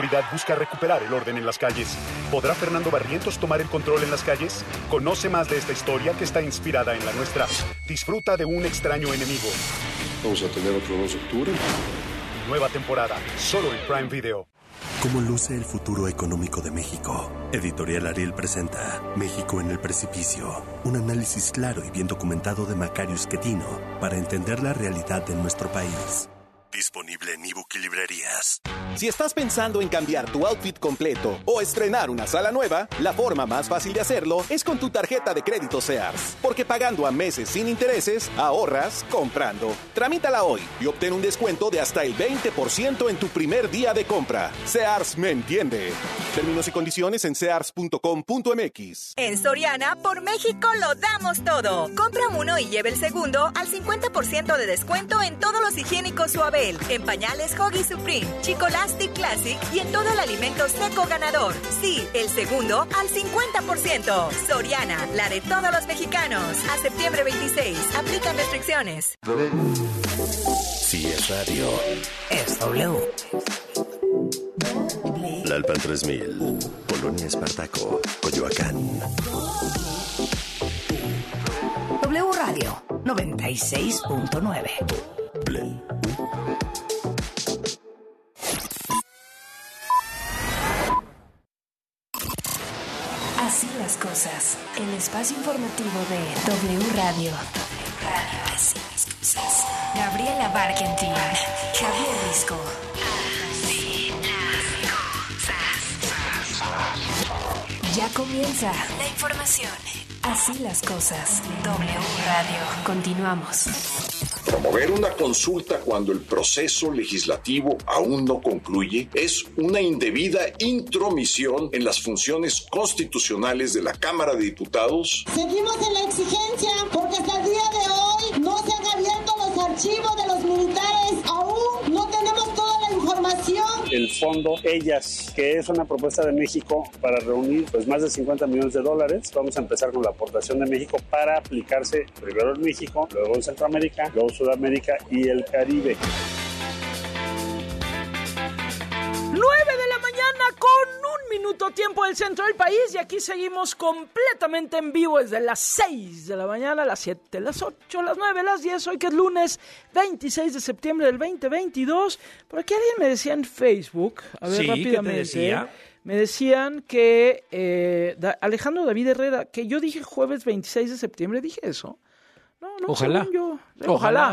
seguridad busca recuperar el orden en las calles. ¿Podrá Fernando Barrientos tomar el control en las calles? Conoce más de esta historia que está inspirada en la nuestra. Disfruta de Un extraño enemigo. Vamos a tener otro 2 de octubre. Nueva temporada, solo en Prime Video. ¿Cómo luce el futuro económico de México? Editorial Ariel presenta México en el precipicio. Un análisis claro y bien documentado de Macario Schettino para entender la realidad de nuestro país. Disponible en ebook y librerías. Si estás pensando en cambiar tu outfit completo o estrenar una sala nueva, la forma más fácil de hacerlo es con tu tarjeta de crédito Sears. Porque pagando a meses sin intereses, ahorras comprando. Tramítala hoy y obtén un descuento de hasta el 20% en tu primer día de compra. Sears me entiende. Términos y condiciones en sears.com.mx. En Soriana, por México lo damos todo. Compra uno y lleve el segundo al 50% de descuento en todos los higiénicos Suave, en pañales Huggies Supreme, Chicolastic Classic y en todo el alimento seco ganador. Sí, el segundo al 50%. Soriana, la de todos los mexicanos. A septiembre 26. Aplican restricciones. Si es radio, es W. Lalpan 3000, Polonia Espartaco, Coyoacán. W Radio 96.9. Play. Así las cosas. El espacio informativo de W Radio. Así las cosas. Gabriela Barkentin. Javier Risco. Así las cosas. Ya comienza la información. Así las cosas. W Radio. Continuamos. Promover una consulta cuando el proceso legislativo aún no concluye es una indebida intromisión en las funciones constitucionales de la Cámara de Diputados. Seguimos en la exigencia porque hasta el día de hoy no se han abierto los archivos de los militares. Aún no tenemos toda la información. El fondo Ellas, que es una propuesta de México para reunir más de $50 millones. Vamos a empezar con la aportación de México para aplicarse primero en México, luego en Centroamérica, luego Sudamérica y el Caribe. 9 de la mañana con 1 minuto tiempo del centro del país y aquí seguimos completamente en vivo desde las 6 de la mañana, las 7, las 8, las 9, las 10, hoy que es lunes 26 de septiembre del 2022. Por aquí alguien me decía en Facebook, a ver, sí, rápidamente. ¿Qué te decía? Me decían que Alejandro David Herrera, que yo dije jueves 26 de septiembre, dije eso. No, ojalá. Yo. Ojalá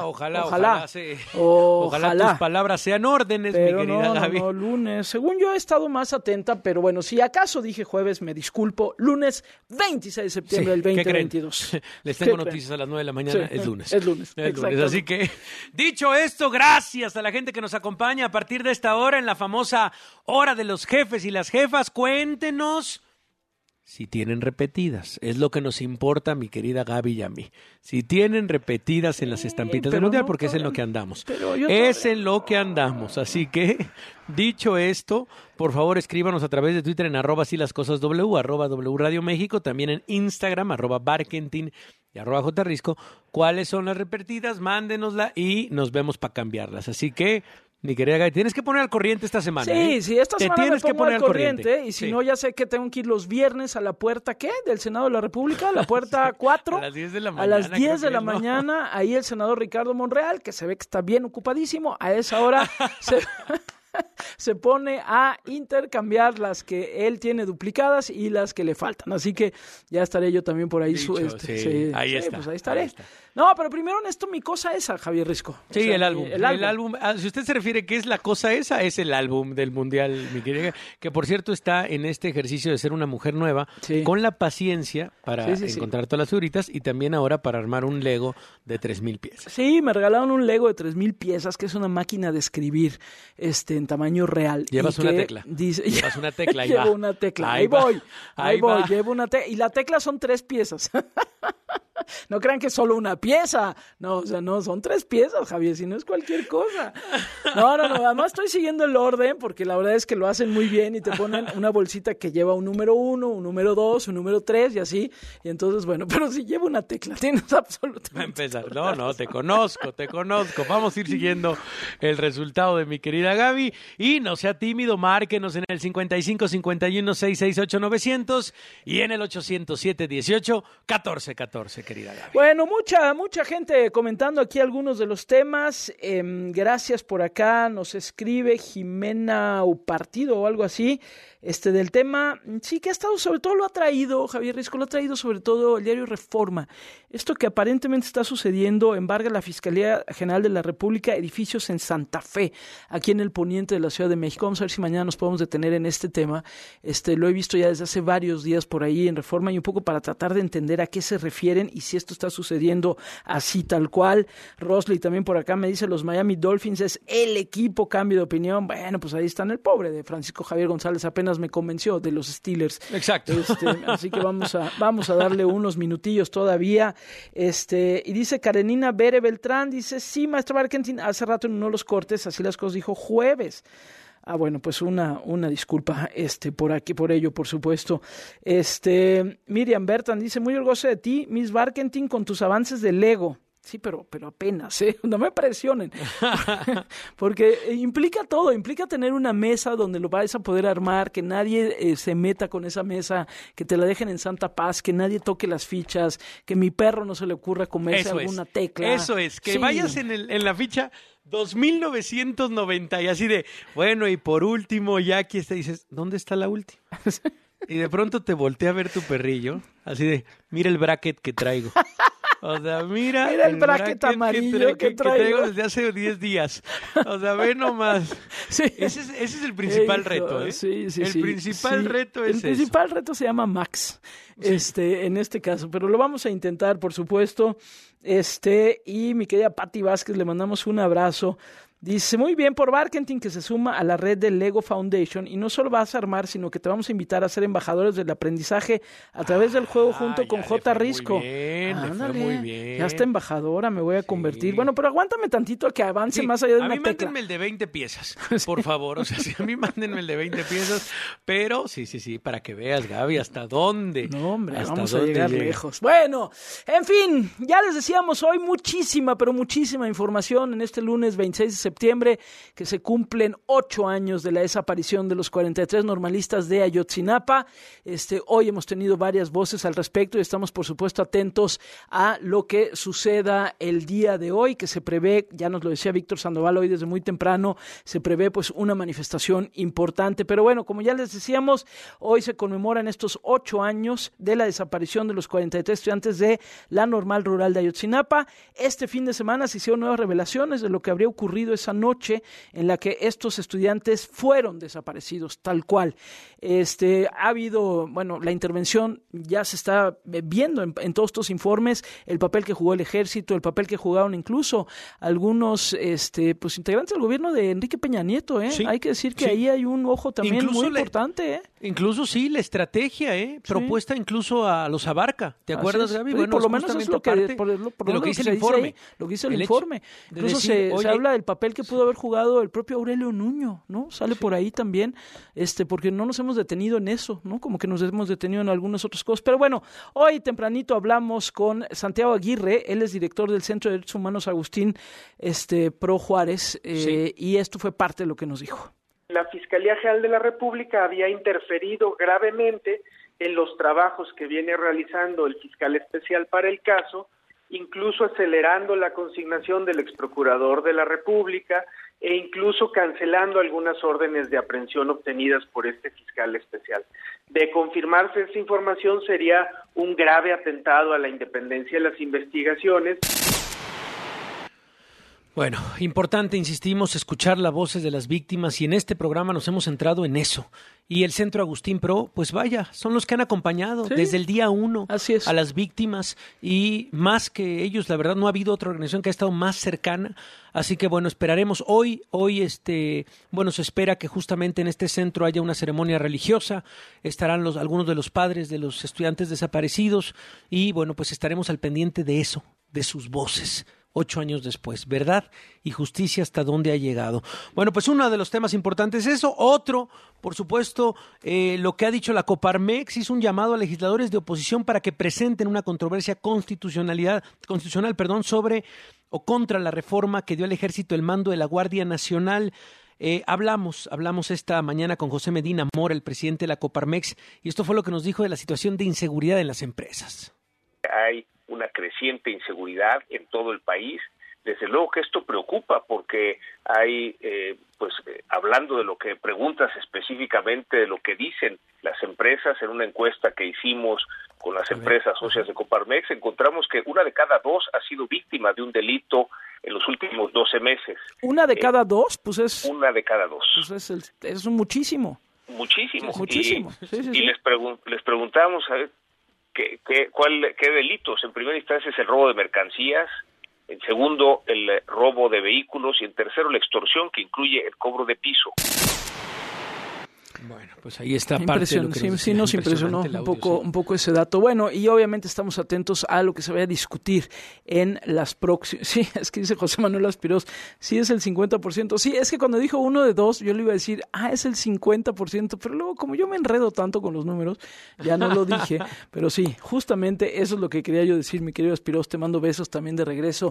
tus palabras sean órdenes, pero mi querida Gaby. No, lunes. Según yo he estado más atenta, pero bueno, si acaso dije jueves, me disculpo. Lunes 26 de septiembre del 2022. Les tengo noticias a las 9 de la mañana, es lunes. Es lunes. Así que, dicho esto, gracias a la gente que nos acompaña a partir de esta hora en la famosa hora de los jefes y las jefas. Cuéntenos si tienen repetidas, es lo que nos importa, mi querida Gaby y a mí. Si tienen repetidas en las estampitas del Mundial, porque es en lo que andamos. Es en lo que andamos. Así que, dicho esto, por favor escríbanos a través de Twitter en @silascosasw, @W Radio México, también en Instagram, @Barkentin y @JRisco. ¿Cuáles son las repetidas? Mándenosla y nos vemos para cambiarlas. Así que, mi querida Gaby, tienes que poner al corriente esta semana. Sí, esta semana tienes me que poner al corriente. Y si no, ya sé que tengo que ir los viernes a la puerta, ¿qué? Del Senado de la República, la puerta 4. A las 10 de la mañana. A las 10 de la mañana, ahí el senador Ricardo Monreal, que se ve que está bien ocupadísimo, a esa hora se pone a intercambiar las que él tiene duplicadas y las que le faltan. Así que ya estaré yo también por ahí. Ahí está. Pues ahí estaré. No, pero primero en esto mi cosa esa, Javier Risco. Sí, el álbum. Si usted se refiere que es la cosa esa, es el álbum del Mundial, mi querida, que por cierto está en este ejercicio de ser una mujer nueva, con la paciencia para encontrar todas las figuritas y también ahora para armar un Lego de 3,000 piezas. Sí, me regalaron un Lego de 3,000 piezas, que es una máquina de escribir en tamaño real. Llevas una tecla. Llevas una tecla, ahí Llevo una tecla, ahí voy, llevo una tecla. Y la tecla son 3 piezas. No crean que es solo una pieza. No, o sea, no, son 3 piezas, Javier, si no es cualquier cosa. No, además estoy siguiendo el orden porque la verdad es que lo hacen muy bien y te ponen una bolsita que lleva un número 1, un número 2, un número 3 y así. Y entonces, bueno, pero si lleva una tecla, tienes absolutamente... Va a empezar. No, te conozco. Vamos a ir siguiendo el resultado de mi querida Gaby. Y no sea tímido, márquenos en el 55 51 668 900 y en el 807 18 14 14, querida Gaby. Bueno, mucha gente comentando aquí algunos de los temas. Gracias por acá. Nos escribe Jimena Upartido o algo así. Del tema, sí que ha estado, sobre todo lo ha traído, Javier Risco, lo ha traído sobre todo el diario Reforma. Esto que aparentemente está sucediendo, embarga la Fiscalía General de la República edificios en Santa Fe, aquí en el poniente de la Ciudad de México. Vamos a ver si mañana nos podemos detener en este tema. Lo he visto ya desde hace varios días por ahí en Reforma y un poco para tratar de entender a qué se refieren y si esto está sucediendo así tal cual. Rosley también por acá me dice, los Miami Dolphins es el equipo, cambio de opinión. Bueno, pues ahí están el pobre de Francisco Javier González, apenas me convenció de los Steelers. Exacto. Así que vamos a darle unos minutillos todavía. Y dice Karenina Bere Beltrán, dice, sí, maestro Barkentin, hace rato en uno de los cortes, así las cosas, dijo jueves. Bueno, pues una disculpa por ello, por supuesto. Miriam Bertan dice, muy orgulloso de ti, Miss Barkentin, con tus avances de Lego. Sí, pero apenas, no me presionen, porque implica todo, implica tener una mesa donde lo vais a poder armar, que nadie se meta con esa mesa, que te la dejen en santa paz, que nadie toque las fichas, que mi perro no se le ocurra comerse alguna tecla. Eso es, que vayas en la ficha 2990 y así de, bueno, y por último ya aquí está, dices, ¿dónde está la última? Y de pronto te voltea a ver tu perrillo, así de, mira el bracket que traigo. O sea, mira el bracket amarillo que traigo desde hace 10 días. O sea, ve nomás. Sí. Ese es el principal reto, ¿eh? Sí. El principal reto es eso. El principal reto se llama Max, en este caso. Pero lo vamos a intentar, por supuesto. Y mi querida Patti Vázquez, le mandamos un abrazo. Dice, muy bien por Barkentin, que se suma a la red del Lego Foundation y no solo vas a armar, sino que te vamos a invitar a ser embajadores del aprendizaje a través del juego junto con J. Risco. Muy bien. Ya está embajadora, me voy a convertir. Bueno, pero aguántame tantito que avance más allá de una tecla. A mí mándenme el de 20 piezas, por favor. O sea, a mí mándenme el de 20 piezas, pero sí, para que veas, Gaby, hasta dónde. No, hombre, vamos a llegar lejos. Bueno, en fin, ya les decíamos hoy muchísima información en este lunes 26 de septiembre, que se cumplen 8 años de la desaparición de los 43 normalistas de Ayotzinapa. Hoy hemos tenido varias voces al respecto y estamos, por supuesto, atentos a lo que suceda el día de hoy, que se prevé, ya nos lo decía Víctor Sandoval hoy desde muy temprano, se prevé pues una manifestación importante. Pero bueno, como ya les decíamos, hoy se conmemoran estos 8 años de la desaparición de los 43 estudiantes de la Normal Rural de Ayotzinapa. Este fin de semana se hicieron nuevas revelaciones de lo que habría ocurrido esa noche en la que estos estudiantes fueron desaparecidos, tal cual. Ha habido, la intervención ya se está viendo en todos estos informes, el papel que jugó el ejército, el papel que jugaron incluso algunos integrantes del gobierno de Enrique Peña Nieto, ¿eh? Sí, hay que decir que ahí hay un ojo también incluso muy importante, ¿eh? Incluso sí, la estrategia, propuesta incluso a los Abarca. ¿Te acuerdas, Gaby? Bueno, por lo menos es lo que dice el informe. Lo que dice el informe. Incluso se habla del papel que pudo haber jugado el propio Aurelio Nuño, ¿no? Sale por ahí también, porque no nos hemos detenido en eso, ¿no? Como que nos hemos detenido en algunas otras cosas. Pero bueno, hoy tempranito hablamos con Santiago Aguirre, él es director del Centro de Derechos Humanos Agustín Pro Juárez, y esto fue parte de lo que nos dijo. La Fiscalía General de la República había interferido gravemente en los trabajos que viene realizando el fiscal especial para el caso, incluso acelerando la consignación del exprocurador de la República e incluso cancelando algunas órdenes de aprehensión obtenidas por este fiscal especial. De confirmarse esa información sería un grave atentado a la independencia de las investigaciones. Bueno, importante, insistimos, escuchar las voces de las víctimas y en este programa nos hemos centrado en eso. Y el Centro Agustín Pro, pues vaya, son los que han acompañado desde el día 1 a las víctimas y más que ellos, la verdad no ha habido otra organización que ha estado más cercana. Así que bueno, esperaremos hoy se espera que justamente en este centro haya una ceremonia religiosa, estarán algunos de los padres de los estudiantes desaparecidos y bueno, pues estaremos al pendiente de eso, de sus voces. 8 años después, verdad y justicia hasta dónde ha llegado. Bueno, pues uno de los temas importantes es eso. Otro, por supuesto, lo que ha dicho la Coparmex, hizo un llamado a legisladores de oposición para que presenten una controversia constitucional, sobre o contra la reforma que dio al Ejército el mando de la Guardia Nacional. Hablamos esta mañana con José Medina Mora, el presidente de la Coparmex, y esto fue lo que nos dijo de la situación de inseguridad en las empresas. Hay una creciente inseguridad en todo el país. Desde luego que esto preocupa porque hay, hablando de lo que preguntas específicamente de lo que dicen las empresas, en una encuesta que hicimos con las empresas socias de Coparmex, encontramos que 1 de cada 2 ha sido víctima de un delito en los últimos 12 meses. ¿1 de cada 2? Pues es... 1 de cada 2. Pues es muchísimo. Muchísimo. Muchísimo. Y les preguntamos a ver, ¿qué delitos? En primera instancia es el robo de mercancías, en segundo el robo de vehículos y en tercero la extorsión que incluye el cobro de piso. Bueno, pues ahí está parte de lo que sí, nos impresionó un poco ese dato. Bueno, y obviamente estamos atentos a lo que se vaya a discutir en las próximas... Sí, es que dice José Manuel Aspiros, sí es el 50%. Sí, es que cuando dijo 1 de 2, yo le iba a decir, es el 50%, pero luego como yo me enredo tanto con los números, ya no lo dije. Pero sí, justamente eso es lo que quería yo decir, mi querido Aspiros, te mando besos también de regreso.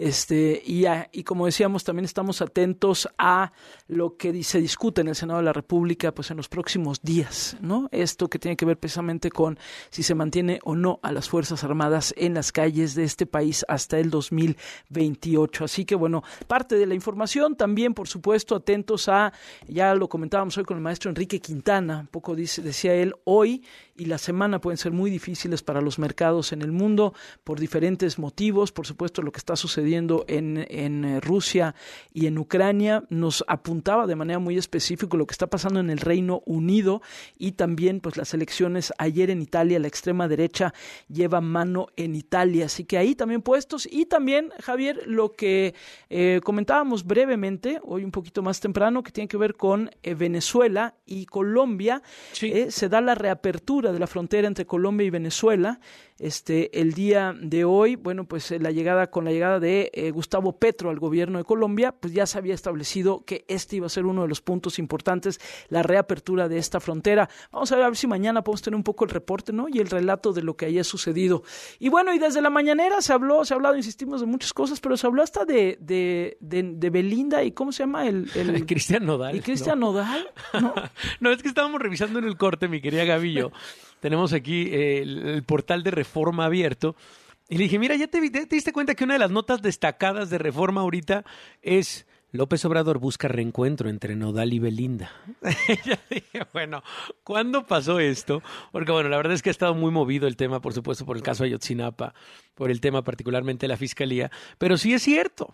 Y como decíamos, también estamos atentos a lo que se discute en el Senado de la República, pues en los próximos días, ¿no? Esto que tiene que ver precisamente con si se mantiene o no a las Fuerzas Armadas en las calles de este país hasta el 2028. Así que bueno, parte de la información también, por supuesto, atentos a, ya lo comentábamos hoy con el maestro Enrique Quintana, un poco decía él, hoy y la semana pueden ser muy difíciles para los mercados en el mundo por diferentes motivos. Por supuesto, lo que está sucediendo en Rusia y en Ucrania nos apuntaba de manera muy específica lo que está pasando en el Reino Unido y también pues las elecciones ayer en Italia. La extrema derecha lleva mano en Italia, así que ahí también puestos. Y también, Javier, lo que comentábamos brevemente hoy un poquito más temprano, que tiene que ver con Venezuela y Colombia. Sí. Se da la reapertura de la frontera entre Colombia y Venezuela el día de hoy. Bueno, pues con la llegada de Gustavo Petro al gobierno de Colombia, pues ya se había establecido que iba a ser uno de los puntos importantes, la reapertura de esta frontera. Vamos a ver si mañana podemos tener un poco el reporte, ¿no? Y el relato de lo que haya sucedido. Y bueno, y desde la mañanera se ha hablado, insistimos, de muchas cosas, pero se habló hasta de Belinda y ¿cómo se llama? El Cristian Nodal. ¿Y Cristian Nodal? ¿No? No, es que estábamos revisando en el corte, mi querida Gaby y yo. Tenemos aquí el portal de Reforma abierto. Y le dije, mira, ¿ya te diste cuenta que una de las notas destacadas de Reforma ahorita es López Obrador busca reencuentro entre Nodal y Belinda? Ya dije, bueno, ¿cuándo pasó esto? Porque bueno, la verdad es que ha estado muy movido el tema, por supuesto, por el caso Ayotzinapa, por el tema particularmente de la Fiscalía. Pero sí es cierto,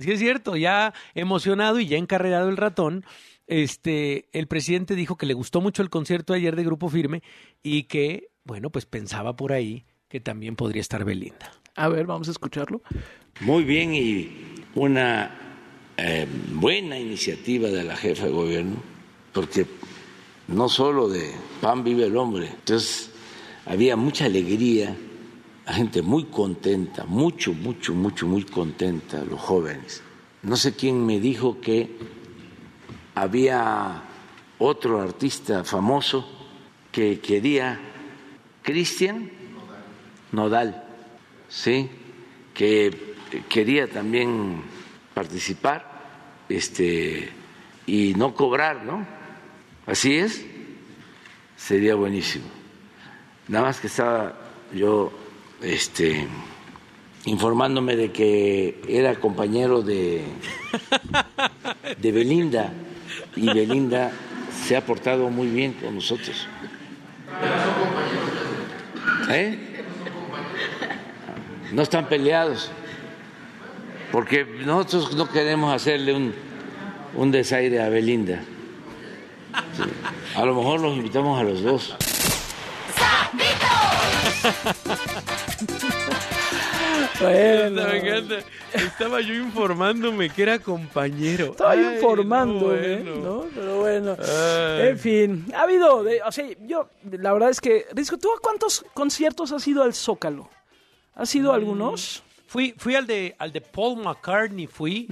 ya emocionado y ya encarrerado el ratón. El presidente dijo que le gustó mucho el concierto ayer de Grupo Firme y que, bueno, pues pensaba por ahí que también podría estar Belinda. A ver, vamos a escucharlo. Muy bien y una buena iniciativa de la jefa de gobierno, porque no solo de pan vive el hombre. Entonces había mucha alegría, la gente muy contenta, muy contenta, los jóvenes. No sé quién me dijo que había otro artista famoso que quería, Cristian Nodal, sí, que quería también participar, y no cobrar, ¿no? Así es, sería buenísimo. Nada más que estaba yo, informándome de que era compañero de Belinda. Y Belinda se ha portado muy bien con nosotros. No están peleados. porque nosotros no queremos hacerle un desaire a Belinda. Sí. A lo mejor los invitamos a los dos. Bueno. Me encanta. Estaba yo informándome que era compañero. Estaba yo informándome, ¿no? Pero bueno. En fin, ha habido, yo, la verdad es que, Risco, ¿tú a cuántos conciertos has ido al Zócalo? ¿Has ido a algunos? Fui al de Paul McCartney,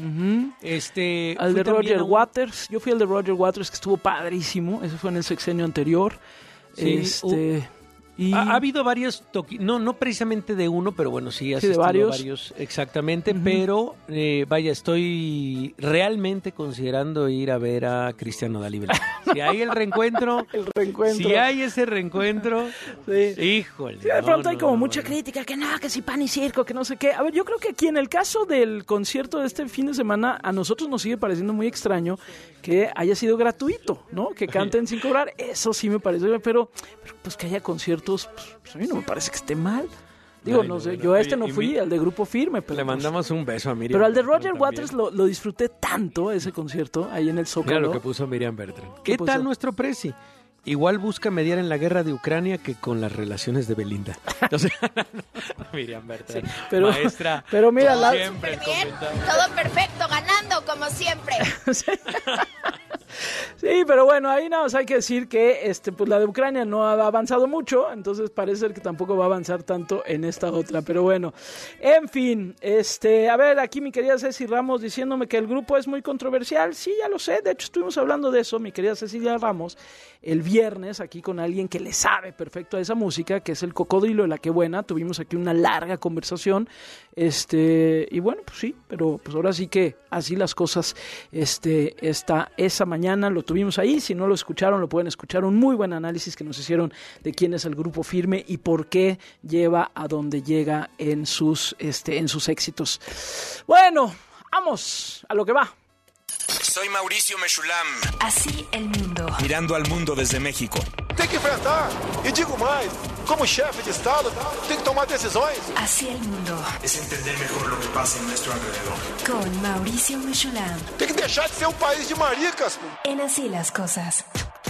al de Roger Waters. Yo fui al de Roger Waters, que estuvo padrísimo. Ese fue en el sexenio anterior. Sí, y ha habido varios no precisamente de uno, pero bueno, sí, de varios exactamente, pero vaya, estoy realmente considerando ir a ver a Cristian Nodal y Belinda. Si hay el reencuentro, si hay ese reencuentro, híjole. Sí, de pronto hay como mucha crítica, que si pan y circo, que no sé qué. A ver, yo creo que aquí en el caso del concierto de este fin de semana, a nosotros nos sigue pareciendo muy extraño que haya sido gratuito, ¿no? Que canten sin cobrar, eso sí me parece, pero pues que haya conciertos, pues a mí no me parece que esté mal. Digo, no sé, yo no fui, al de Grupo Firme. Pero le mandamos un beso a Miriam. Pero al de Roger Waters lo disfruté tanto, ese concierto, ahí en el Zócalo. Mira lo que puso Miriam Bertrand. ¿Qué tal nuestro presi? Igual busca mediar en la guerra de Ucrania que con las relaciones de Belinda. Entonces, Miriam Bertrand, sí, maestra. Pero mira, siempre bien, todo perfecto, ganando como siempre. Sí, pero bueno, ahí nada más hay que decir que pues la de Ucrania no ha avanzado mucho, entonces parece ser que tampoco va a avanzar tanto en esta otra, pero bueno, en fin, a ver, aquí mi querida Ceci Ramos diciéndome que el grupo es muy controversial. Sí, ya lo sé, de hecho estuvimos hablando de eso, mi querida Cecilia Ramos, el viernes aquí con alguien que le sabe perfecto a esa música, que es el Cocodrilo de La Qué Buena. Tuvimos aquí una larga conversación, y bueno, pues sí, pero pues ahora sí que así las cosas, esa mañana lo tuvimos ahí. Si no lo escucharon, lo pueden escuchar, un muy buen análisis que nos hicieron de quién es el Grupo Firme y por qué llega a donde llega en sus éxitos. Bueno, vamos a lo que va. Soy Mauricio Mechulam. Así el mundo. Mirando al mundo desde México. Tem que enfrentar, e digo mais, como chefe de Estado, tem que tomar decisões. Así el mundo. Es entender mejor lo que pasa en nuestro alrededor. Con Mauricio Mechulam. Tem que deixar de ser un país de maricas. En Así las Cosas.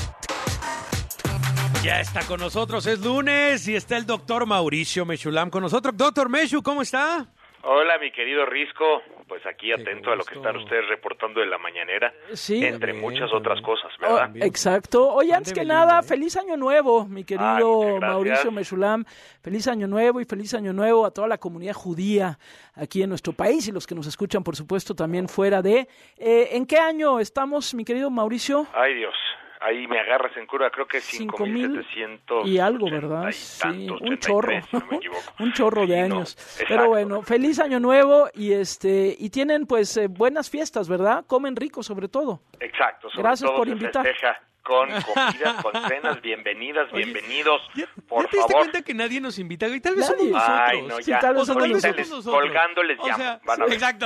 Ya está con nosotros, es lunes y está el doctor Mauricio Mechulam con nosotros. Doctor Mechu, ¿cómo está? Hola, mi querido Risco, pues aquí atento a lo que están ustedes reportando de la mañanera, sí, entre muchas otras cosas, ¿verdad? Exacto. Oye, antes que nada, feliz año nuevo, mi querido Mauricio Mechulam. Feliz año nuevo y feliz año nuevo a toda la comunidad judía aquí en nuestro país y los que nos escuchan, por supuesto, también fuera de... ¿En qué año estamos, mi querido Mauricio? Ay, Dios. Ahí me agarras en curva, creo que 5,700 y algo, ¿verdad? Sí, un chorro, si no me equivoco. Un chorro de años. Pero bueno, feliz año nuevo y tienen pues buenas fiestas, ¿verdad? Comen rico sobre todo. Exacto. Gracias todo por invitar. Con comidas, con cenas, bienvenidos. Por ¿Ya te diste favor. cuenta que nadie nos invita? Y tal vez somos nosotros. Ay, no, ya. Tal vez somos nosotros. Colgando les llamo. Van a ver. Exacto.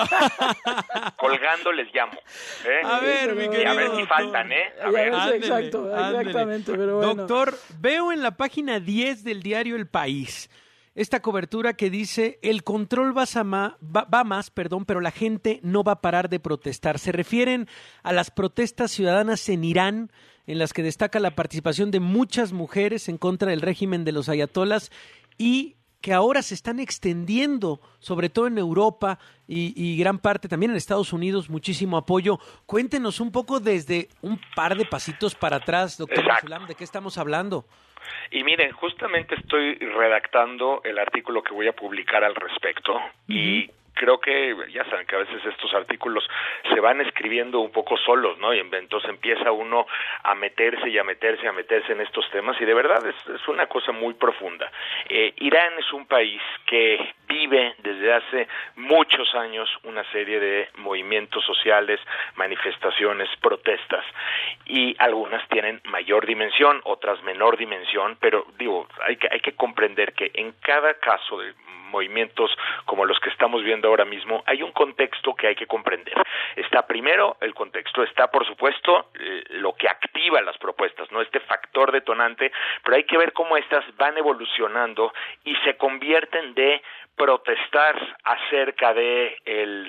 Colgando les llamo. A ver, mi querido. Y a ver si faltan, A ver. Exactamente, pero bueno. Doctor, veo en la página 10 del diario El País esta cobertura que dice: el control va más, pero la gente no va a parar de protestar. Se refieren a las protestas ciudadanas en Irán, en las que destaca la participación de muchas mujeres en contra del régimen de los ayatolas y que ahora se están extendiendo, sobre todo en Europa y gran parte también en Estados Unidos, muchísimo apoyo. Cuéntenos un poco desde un par de pasitos para atrás, doctor Mechulam, ¿de qué estamos hablando? Y miren, justamente estoy redactando el artículo que voy a publicar al respecto y creo que ya saben que a veces estos artículos se van escribiendo un poco solos, ¿no? Y entonces empieza uno a meterse en estos temas y de verdad es una cosa muy profunda. Irán es un país que vive desde hace muchos años una serie de movimientos sociales, manifestaciones, protestas y algunas tienen mayor dimensión, otras menor dimensión, pero digo, hay que comprender que en cada caso de movimientos como los que estamos viendo ahora mismo, hay un contexto que hay que comprender. Está primero el contexto, está por supuesto lo que activa las propuestas, ¿no? Este factor detonante, pero hay que ver cómo estas van evolucionando y se convierten de protestar acerca de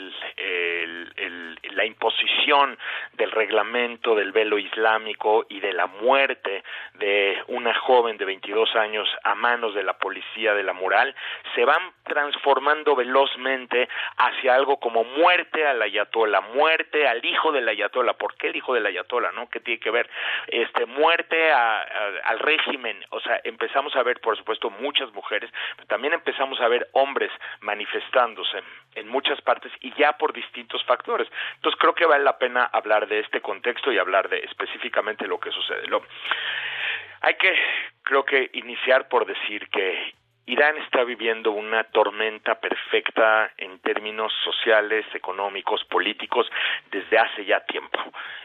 la imposición del reglamento del velo islámico y de la muerte de una joven de 22 años a manos de la policía de la moral, se van transformando velozmente hacia algo como muerte al ayatolá, muerte al hijo del ayatolá. ¿Por qué el hijo del ayatolá, no? ¿Qué tiene que ver? Muerte al régimen. O sea, empezamos a ver, por supuesto, muchas mujeres, pero también empezamos a ver hombres manifestándose en muchas partes y ya por distintos factores. Entonces creo que vale la pena hablar de este contexto y hablar de específicamente lo que sucede. Hay que, creo que, iniciar por decir que Irán está viviendo una tormenta perfecta en términos sociales, económicos, políticos, desde hace ya tiempo.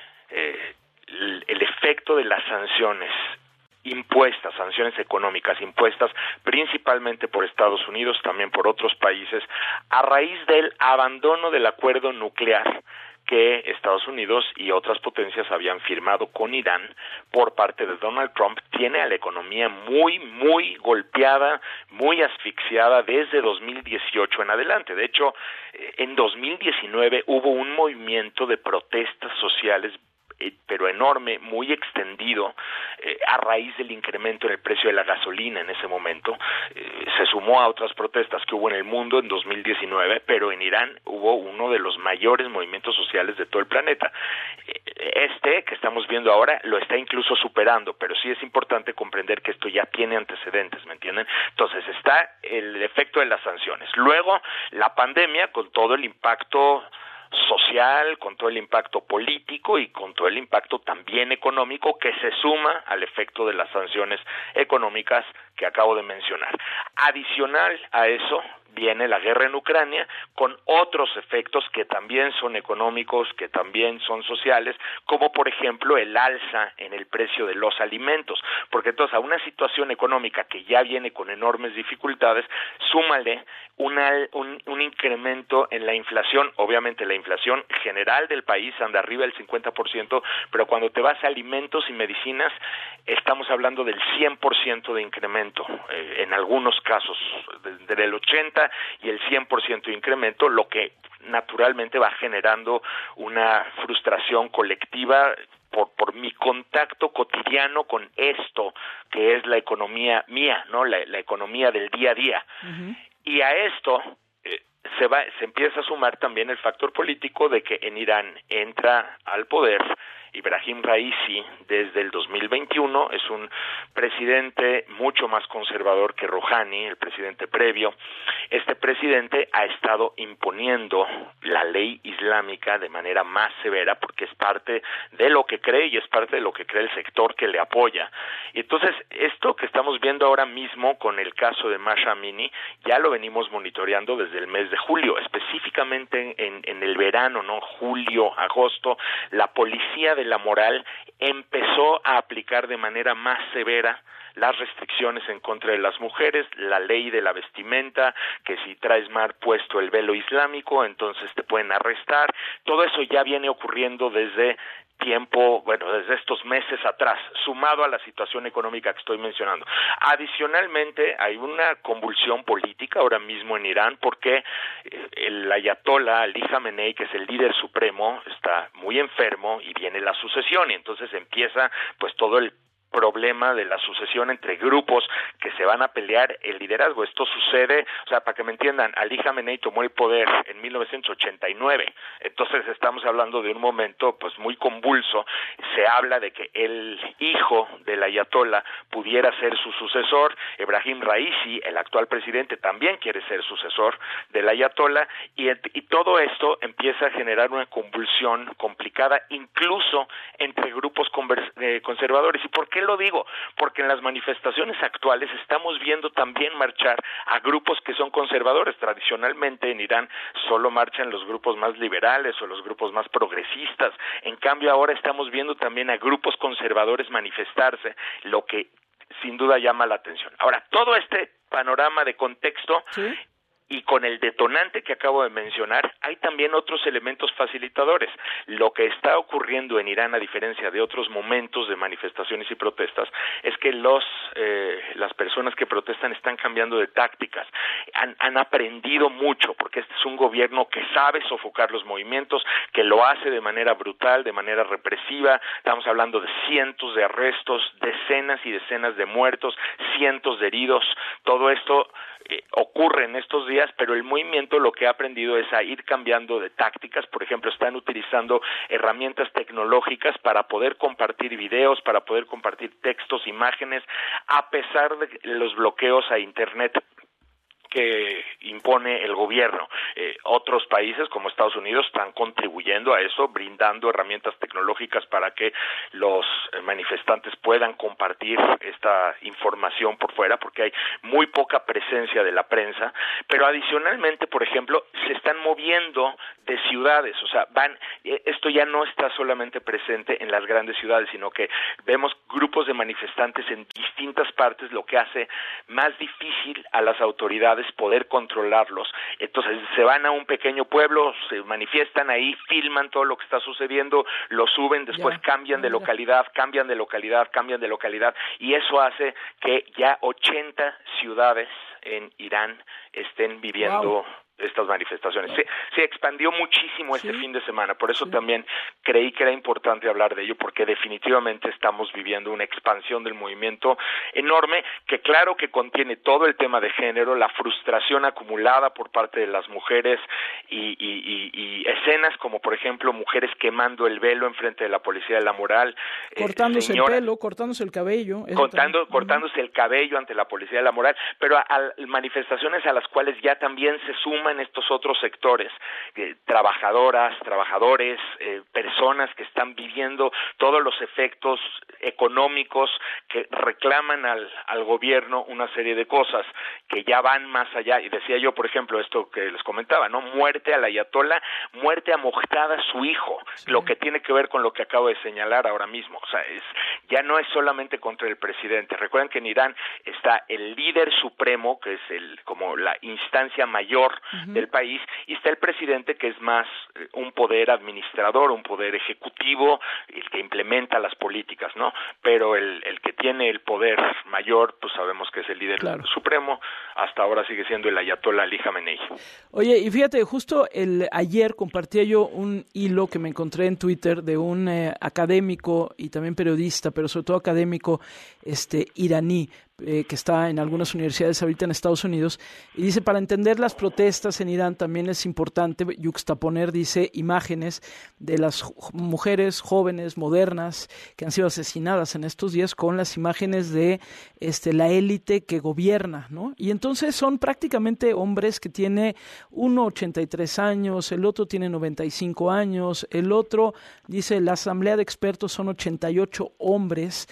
El efecto de las sanciones impuestas, sanciones económicas impuestas principalmente por Estados Unidos, también por otros países, a raíz del abandono del acuerdo nuclear que Estados Unidos y otras potencias habían firmado con Irán por parte de Donald Trump, tiene a la economía muy golpeada, muy asfixiada desde 2018 en adelante. De hecho, en 2019 hubo un movimiento de protestas sociales pero enorme, muy extendido, a raíz del incremento en el precio de la gasolina en ese momento. Se sumó a otras protestas que hubo en el mundo en 2019, pero en Irán hubo uno de los mayores movimientos sociales de todo el planeta. Que estamos viendo ahora lo está incluso superando, pero sí es importante comprender que esto ya tiene antecedentes, ¿me entienden? Entonces está el efecto de las sanciones. Luego, la pandemia con todo el impacto social, con todo el impacto político y con todo el impacto también económico que se suma al efecto de las sanciones económicas que acabo de mencionar. Adicional a eso viene la guerra en Ucrania con otros efectos que también son económicos, que también son sociales, como por ejemplo el alza en el precio de los alimentos, porque entonces a una situación económica que ya viene con enormes dificultades, súmale un incremento en la inflación. Obviamente la inflación general del país anda arriba del 50%, pero cuando te vas a alimentos y medicinas estamos hablando del 100% de incremento, en algunos casos entre el 80 y el 100% de incremento, lo que naturalmente va generando una frustración colectiva por mi contacto cotidiano con esto que es la economía mía, ¿no? La economía del día a día. Uh-huh. Y a esto se empieza a sumar también el factor político de que en Irán entra al poder Ibrahim Raisi desde el 2021, es un presidente mucho más conservador que Rouhani, el presidente previo. Este presidente ha estado imponiendo la ley islámica de manera más severa porque es parte de lo que cree y es parte de lo que cree el sector que le apoya. Y entonces, esto que estamos viendo ahora mismo con el caso de Mahsa Amini, ya lo venimos monitoreando desde el mes de julio, específicamente en el verano, ¿no? Julio, agosto, la policía de la moral empezó a aplicar de manera más severa las restricciones en contra de las mujeres, la ley de la vestimenta, que si traes mal puesto el velo islámico, entonces te pueden arrestar. Todo eso ya viene ocurriendo desde desde estos meses atrás, sumado a la situación económica que estoy mencionando. Adicionalmente, hay una convulsión política ahora mismo en Irán porque el ayatolá Ali Khamenei, que es el líder supremo, está muy enfermo y viene la sucesión y entonces empieza pues todo el problema de la sucesión entre grupos que se van a pelear el liderazgo. Esto sucede, o sea, para que me entiendan, Ali Khamenei tomó el poder en 1989, entonces estamos hablando de un momento pues muy convulso. Se habla de que el hijo del ayatolá pudiera ser su sucesor. Ebrahim Raisi, el actual presidente, también quiere ser sucesor del ayatolá y todo esto empieza a generar una convulsión complicada incluso entre grupos conservadores. ¿Y por qué lo digo? Porque en las manifestaciones actuales estamos viendo también marchar a grupos que son conservadores. Tradicionalmente en Irán solo marchan los grupos más liberales o los grupos más progresistas. En cambio ahora estamos viendo también a grupos conservadores manifestarse, lo que sin duda llama la atención. Ahora, todo este panorama de contexto, ¿sí?, y con el detonante que acabo de mencionar, hay también otros elementos facilitadores. Lo que está ocurriendo en Irán, a diferencia de otros momentos de manifestaciones y protestas, es que las personas que protestan están cambiando de tácticas. han aprendido mucho, porque este es un gobierno que sabe sofocar los movimientos, que lo hace de manera brutal, de manera represiva. Estamos hablando de cientos de arrestos, decenas y decenas de muertos, cientos de heridos. Todo esto ocurre en estos días, pero el movimiento lo que ha aprendido es a ir cambiando de tácticas. Por ejemplo, están utilizando herramientas tecnológicas para poder compartir videos, para poder compartir textos, imágenes, a pesar de los bloqueos a Internet que impone el gobierno. Otros países como Estados Unidos están contribuyendo a eso, brindando herramientas tecnológicas para que los manifestantes puedan compartir esta información por fuera, porque hay muy poca presencia de la prensa, pero adicionalmente, por ejemplo, se están moviendo de ciudades, o sea, esto ya no está solamente presente en las grandes ciudades, sino que vemos grupos de manifestantes en distintas partes, lo que hace más difícil a las autoridades poder controlarlos. Entonces se van a un pequeño pueblo, se manifiestan ahí, filman todo lo que está sucediendo, lo suben, después cambian de localidad, y eso hace que ya 80 ciudades en Irán estén viviendo estas manifestaciones. Se expandió muchísimo este fin de semana, por eso también creí que era importante hablar de ello, porque definitivamente estamos viviendo una expansión del movimiento enorme, que claro que contiene todo el tema de género, la frustración acumulada por parte de las mujeres y escenas como, por ejemplo, mujeres quemando el velo enfrente de la policía de la moral, cortándose el pelo, cortándose el cabello, cortándose el cabello ante la policía de la moral, pero a manifestaciones a las cuales ya también se suman estos otros sectores, trabajadoras, trabajadores, personas que están viviendo todos los efectos económicos, que reclaman al gobierno una serie de cosas que ya van más allá. Y decía yo, por ejemplo, esto que les comentaba, ¿no? Muerte al ayatolá, muerte a Moqtada, su hijo, lo que tiene que ver con lo que acabo de señalar ahora mismo. O sea, ya no es solamente contra el presidente. Recuerden que en Irán está el líder supremo, que es como la instancia mayor del país, y está el presidente, que es más un poder administrador, un poder ejecutivo, el que implementa las políticas, ¿no? Pero el que tiene el poder mayor, pues sabemos que es el líder supremo. Hasta ahora sigue siendo el ayatolá Ali Khamenei. Oye, y fíjate, justo ayer compartía yo un hilo que me encontré en Twitter de un académico y también periodista, pero sobre todo académico iraní, que está en algunas universidades ahorita en Estados Unidos, y dice, para entender las protestas en Irán también es importante yuxtaponer, dice, imágenes de las mujeres jóvenes, modernas, que han sido asesinadas en estos días, con las imágenes de la élite que gobierna, ¿no? Y entonces son prácticamente hombres que tiene uno 83 años, el otro tiene 95 años, el otro, dice, la asamblea de expertos son 88 hombres,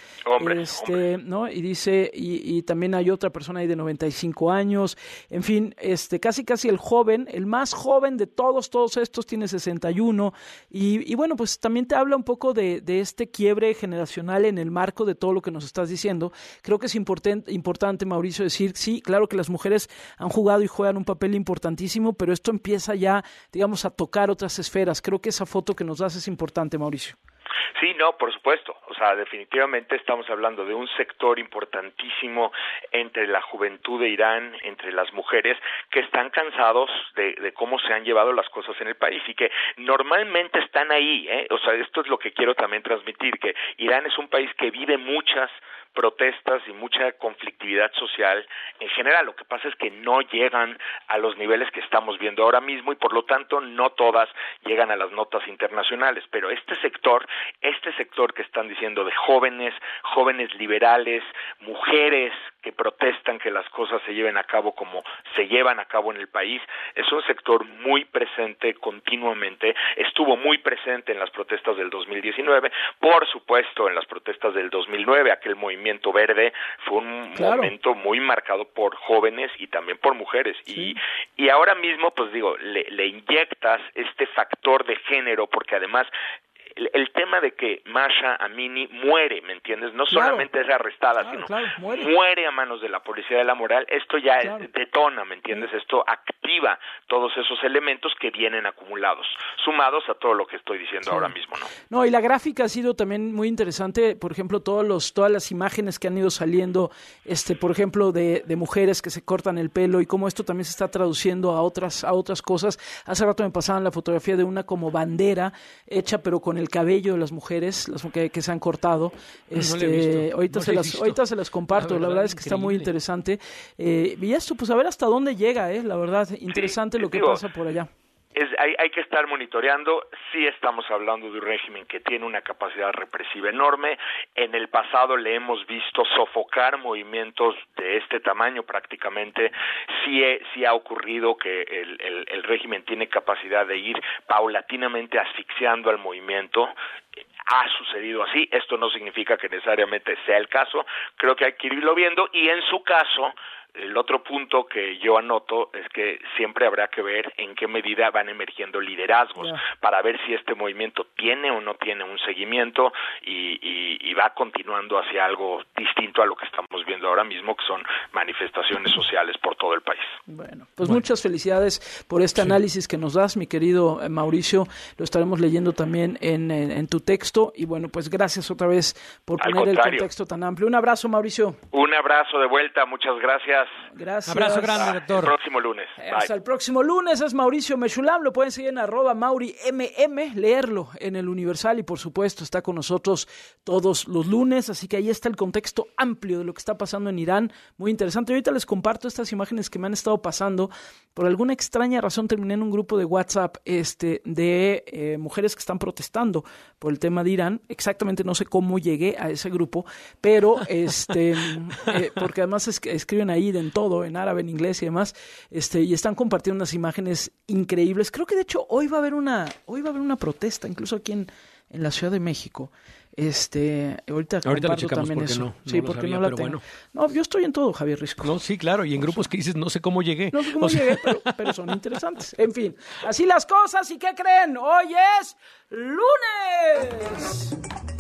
¿no? Y dice, y también hay otra persona ahí de 95 años, en fin, casi el joven, el más joven de todos estos tiene 61, y bueno, pues también te habla un poco de este quiebre generacional en el marco de todo lo que nos estás diciendo. Creo que es importante, Mauricio, decir, sí, claro que las mujeres han jugado y juegan un papel importantísimo, pero esto empieza ya, digamos, a tocar otras esferas. Creo que esa foto que nos das es importante, Mauricio. Sí, no, por supuesto. O sea, definitivamente estamos hablando de un sector importantísimo entre la juventud de Irán, entre las mujeres, que están cansados de cómo se han llevado las cosas en el país y que normalmente están ahí, ¿eh? O sea, esto es lo que quiero también transmitir, que Irán es un país que vive muchas protestas y mucha conflictividad social en general. Lo que pasa es que no llegan a los niveles que estamos viendo ahora mismo y por lo tanto no todas llegan a las notas internacionales, pero este sector que están diciendo de jóvenes liberales, mujeres que protestan que las cosas se lleven a cabo como se llevan a cabo en el país, es un sector muy presente continuamente, estuvo muy presente en las protestas del 2019, por supuesto en las protestas del 2009, aquel movimiento verde fue un momento muy marcado por jóvenes y también por mujeres, y ahora mismo, pues digo, le inyectas este factor de género, porque además el tema de que Masha Amini muere, ¿me entiendes? No solamente es arrestada, sino muere a manos de la policía de la moral, esto ya detona, ¿me entiendes? Esto activa todos esos elementos que vienen acumulados, sumados a todo lo que estoy diciendo ahora mismo, ¿no? No, y la gráfica ha sido también muy interesante, por ejemplo, todas las imágenes que han ido saliendo, por ejemplo, de mujeres que se cortan el pelo y cómo esto también se está traduciendo a otras cosas. Hace rato me pasaban la fotografía de una como bandera hecha pero con el cabello de las mujeres, las que se han cortado. Ahorita se las comparto, la verdad es que está muy interesante. Y esto, pues a ver hasta dónde llega, la verdad, interesante lo que pasa por allá. Hay que estar monitoreando. Sí estamos hablando de un régimen que tiene una capacidad represiva enorme. En el pasado le hemos visto sofocar movimientos de este tamaño prácticamente. Sí ha ocurrido que el régimen tiene capacidad de ir paulatinamente asfixiando al movimiento. Ha sucedido así. Esto no significa que necesariamente sea el caso. Creo que hay que irlo viendo y en su caso, el otro punto que yo anoto es que siempre habrá que ver en qué medida van emergiendo liderazgos para ver si este movimiento tiene o no tiene un seguimiento y va continuando hacia algo distinto a lo que estamos viendo ahora mismo, que son manifestaciones sociales por todo el país. Bueno, muchas felicidades por este análisis que nos das, mi querido Mauricio. Lo estaremos leyendo también en tu texto y bueno, pues gracias otra vez por poner el contexto tan amplio. Un abrazo, Mauricio. Un abrazo de vuelta, muchas gracias. Gracias. Abrazo grande, doctor. Hasta el próximo lunes. Hasta el próximo lunes. Es Mauricio Meshulam. Lo pueden seguir en @MauriMM, leerlo en el Universal y por supuesto está con nosotros todos los lunes. Así que ahí está el contexto amplio de lo que está pasando en Irán. Muy interesante. Ahorita les comparto estas imágenes que me han estado pasando. Por alguna extraña razón terminé en un grupo de WhatsApp de mujeres que están protestando por el tema de Irán. Exactamente no sé cómo llegué a ese grupo, pero porque además escriben ahí en todo, en árabe, en inglés y demás, y están compartiendo unas imágenes increíbles. Creo que de hecho hoy va a haber una protesta, incluso aquí en la Ciudad de México. Ahorita comparto también eso. Porque no la tengo. Bueno. No, yo estoy en todo, Javier Risco. No, sí, claro, y en grupos que dices, no sé cómo llegué. No sé cómo llegué, pero son interesantes. En fin, así las cosas. ¿Y qué creen? Hoy es lunes.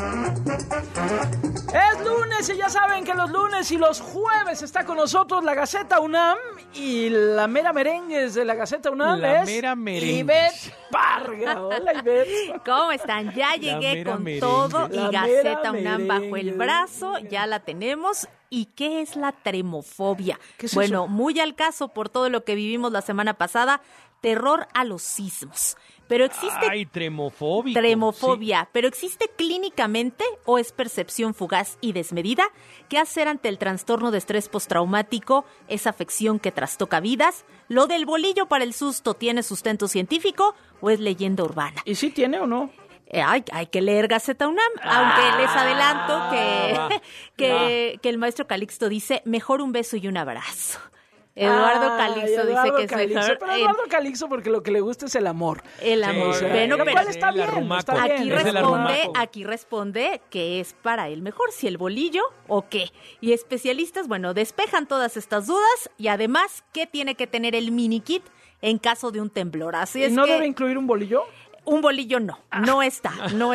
Es lunes y ya saben que los lunes y los jueves está con nosotros la Gaceta UNAM y la mera merengues de la Gaceta UNAM Ivette Parga. Hola, Ivette. ¿Cómo están? Ya llegué con todo y Gaceta UNAM bajo el brazo, ya la tenemos. ¿Y qué es la tremofobia? ¿Qué es eso? Muy al caso por todo lo que vivimos la semana pasada, terror a los sismos. Pero existe tremofobia, pero ¿existe clínicamente o es percepción fugaz y desmedida? ¿Qué hacer ante el trastorno de estrés postraumático, esa afección que trastoca vidas? ¿Lo del bolillo para el susto tiene sustento científico o es leyenda urbana? ¿Y sí tiene o no? Hay que leer Gaceta UNAM, aunque les adelanto que el maestro Calixto dice, mejor un beso y un abrazo. Eduardo Calixto dice que es mejor. Pero Eduardo Calixto porque lo que le gusta es el amor. El amor. Sí, pero está bien. Aquí responde que es para él mejor, si el bolillo o qué. Y especialistas, despejan todas estas dudas y además, ¿qué tiene que tener el mini kit en caso de un temblor? Así es. ¿Y no debe incluir un bolillo? Un bolillo no está. No,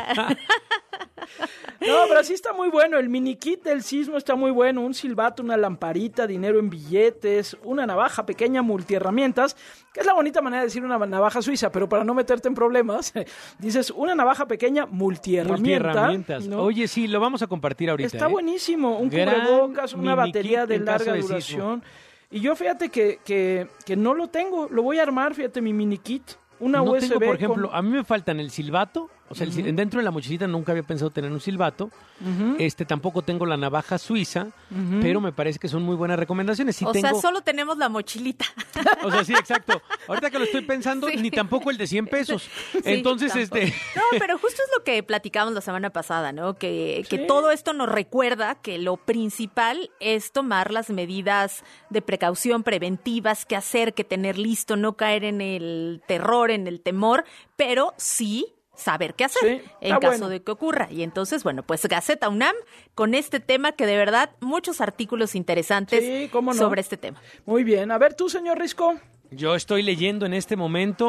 pero sí está muy bueno. El mini kit del sismo está muy bueno. Un silbato, una lamparita, dinero en billetes, una navaja pequeña multiherramientas, que es la bonita manera de decir una navaja suiza, pero para no meterte en problemas, dices una navaja pequeña multiherramientas, ¿no? Oye, sí, lo vamos a compartir ahorita. Está buenísimo. Un cubrebocas, una batería de larga duración. Y yo fíjate que no lo tengo. Lo voy a armar, fíjate, mi mini kit. Una no USB tengo, por ejemplo, a mí me faltan el silbato, o sea, dentro de la mochilita nunca había pensado tener un silbato, tampoco tengo la navaja suiza, pero me parece que son muy buenas recomendaciones. Sí sea, solo tenemos la mochilita. O sea, sí, exacto. Ahorita que lo estoy pensando, ni tampoco el de 100 pesos. Sí, entonces, No, pero justo es lo que platicamos la semana pasada, ¿no? Que todo esto nos recuerda que lo principal es tomar las medidas de precaución preventivas, que hacer, que tener listo, no caer en el terror, en el temor, pero sí saber qué hacer en caso de que ocurra. Y entonces, pues Gaceta UNAM con este tema que de verdad muchos artículos interesantes sobre este tema. Muy bien. A ver tú, señor Risco. Yo estoy leyendo en este momento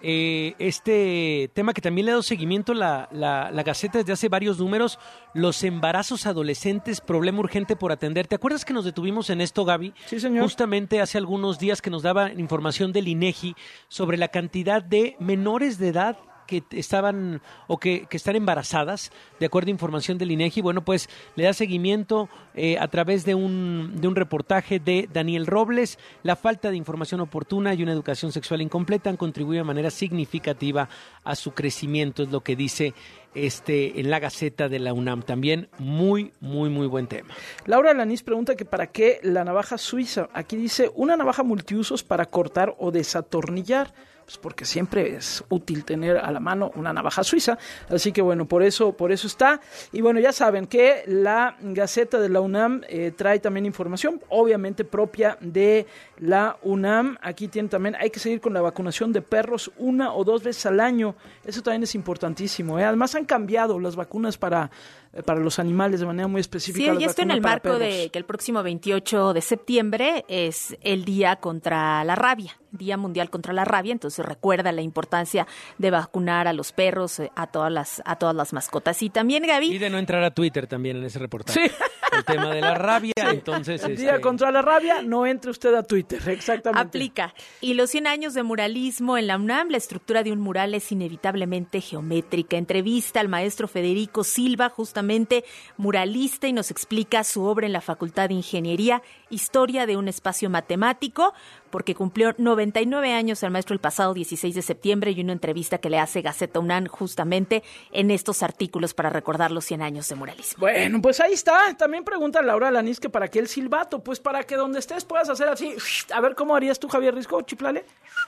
este tema que también le ha dado seguimiento la Gaceta desde hace varios números, los embarazos adolescentes, problema urgente por atender. ¿Te acuerdas que nos detuvimos en esto, Gaby? Sí, señor. Justamente hace algunos días que nos daba información del INEGI sobre la cantidad de menores de edad que estaban o que están embarazadas, de acuerdo a información del INEGI. Bueno, pues le da seguimiento a través de un reportaje de Daniel Robles. La falta de información oportuna y una educación sexual incompleta han contribuido de manera significativa a su crecimiento, es lo que dice en la Gaceta de la UNAM. También muy buen tema. Laura Lanís pregunta que para qué la navaja suiza. Aquí dice, una navaja multiusos para cortar o desatornillar. Pues porque siempre es útil tener a la mano una navaja suiza, así que bueno, por eso está. Y bueno, ya saben que la Gaceta de la UNAM trae también información, obviamente propia de la UNAM. Aquí tiene también, hay que seguir con la vacunación de perros 1 o 2 veces al año, eso también es importantísimo, ¿eh? Además han cambiado las vacunas para los animales de manera muy específica. Sí, y esto en el marco de que el próximo 28 de septiembre es el Día contra la Rabia, Día Mundial contra la Rabia, entonces recuerda la importancia de vacunar a los perros, a todas las mascotas. Y también, Gaby... Y de no entrar a Twitter también en ese reportaje. Sí. El tema de la rabia, sí. Entonces... El Día contra la Rabia, no entre usted a Twitter, exactamente. Aplica. Y los 100 años de muralismo en la UNAM, la estructura de un mural es inevitablemente geométrica. Entrevista al maestro Federico Silva, justamente muralista, y nos explica su obra en la Facultad de Ingeniería, Historia de un espacio matemático, porque cumplió 99 años el maestro el pasado 16 de septiembre, y una entrevista que le hace Gaceta UNAM justamente en estos artículos para recordar los 100 años de muralismo. Bueno, pues ahí está. También pregunta Laura Lanís que para qué el silbato, pues para que donde estés puedas hacer así. A ver, ¿cómo harías tú, Javier Risco? Chiflale.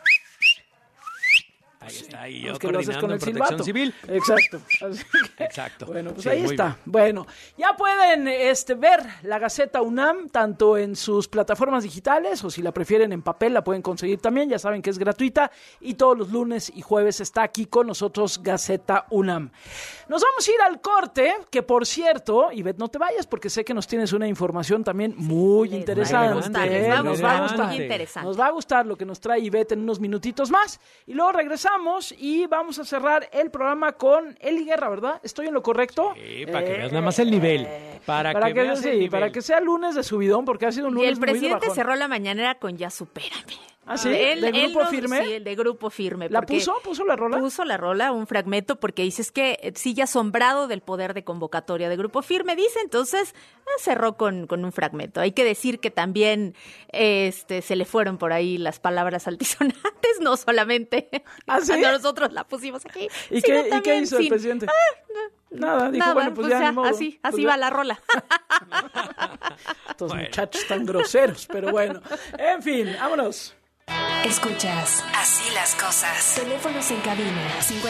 Ahí está, y yo que lo haces con el Protección silbato. Civil. Exacto. Exacto. Bueno, pues sí, ahí está. Bien. Bueno, ya pueden ver la Gaceta UNAM tanto en sus plataformas digitales, o si la prefieren en papel la pueden conseguir también. Ya saben que es gratuita, y todos los lunes y jueves está aquí con nosotros Gaceta UNAM. Nos vamos a ir al corte, que por cierto, Ivette, no te vayas porque sé que nos tienes una información también muy interesante. Nos va a gustar lo que nos trae Ivette en unos minutitos más, y luego regresamos y vamos a cerrar el programa con Eli Guerra, ¿verdad? ¿Estoy en lo correcto? Sí, para que veas nada más el nivel. Para que sea lunes de subidón, porque ha sido un lunes muy de bajón. Y el presidente cerró la mañanera con Ya Supérame. ¿Ah, sí? ¿De Grupo Firme? Sí, el de Grupo Firme. ¿La puso? ¿Puso la rola? Puso la rola, un fragmento, porque dices que sigue asombrado del poder de convocatoria de Grupo Firme, dice, entonces cerró con un fragmento. Hay que decir que también se le fueron por ahí las palabras altisonantes, no solamente cuando nosotros la pusimos aquí. ¿Y qué hizo el presidente? Nada, dijo, bueno, pues ya, ni modo. Así va la rola. Estos muchachos tan groseros, pero bueno. En fin, vámonos. Escuchas Así las cosas. Teléfonos en cabina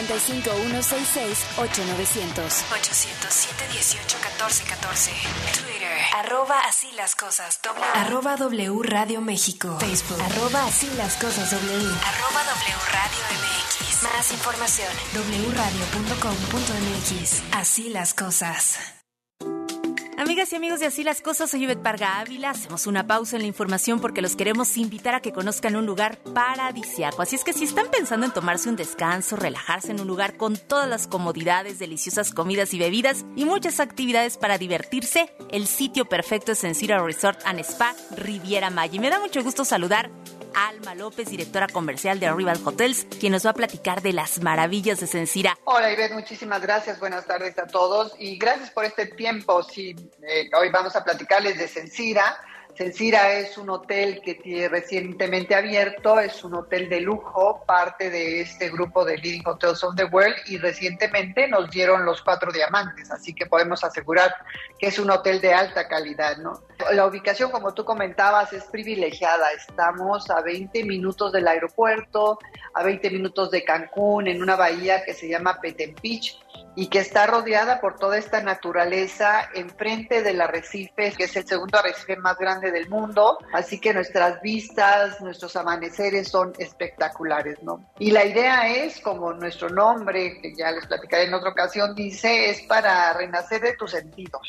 55-166-8900 807-18-14-14. Twitter @Así las cosas @W Radio México. Facebook @Así las cosas W @W Radio MX. Más información wradio.com.mx. Así las cosas. Amigas y amigos de Así las Cosas, soy Ivette Parga Ávila. Hacemos una pausa en la información porque los queremos invitar a que conozcan un lugar paradisiaco. Así es que si están pensando en tomarse un descanso, relajarse en un lugar con todas las comodidades, deliciosas comidas y bebidas y muchas actividades para divertirse, el sitio perfecto es Encira Resort and Spa Riviera Maya. Y me da mucho gusto saludar a Alma López, directora comercial de Arrival Hotels, quien nos va a platicar de las maravillas de Encira. Hola Ivette, muchísimas gracias, buenas tardes a todos y gracias por este tiempo. Sí, hoy vamos a platicarles de Encira. Encira es un hotel que tiene recientemente abierto, es un hotel de lujo, parte de este grupo de Leading Hotels of the World, y recientemente nos dieron los 4 diamantes, así que podemos asegurar que es un hotel de alta calidad, ¿no? La ubicación, como tú comentabas, es privilegiada. Estamos a 20 minutos del aeropuerto, a 20 minutos de Cancún, en una bahía que se llama Petén Beach y que está rodeada por toda esta naturaleza enfrente del arrecife, que es el segundo arrecife más grande del mundo, así que nuestras vistas, nuestros amaneceres son espectaculares, ¿no? Y la idea es, como nuestro nombre, que ya les platicaré en otra ocasión, dice, es para renacer de tus sentidos.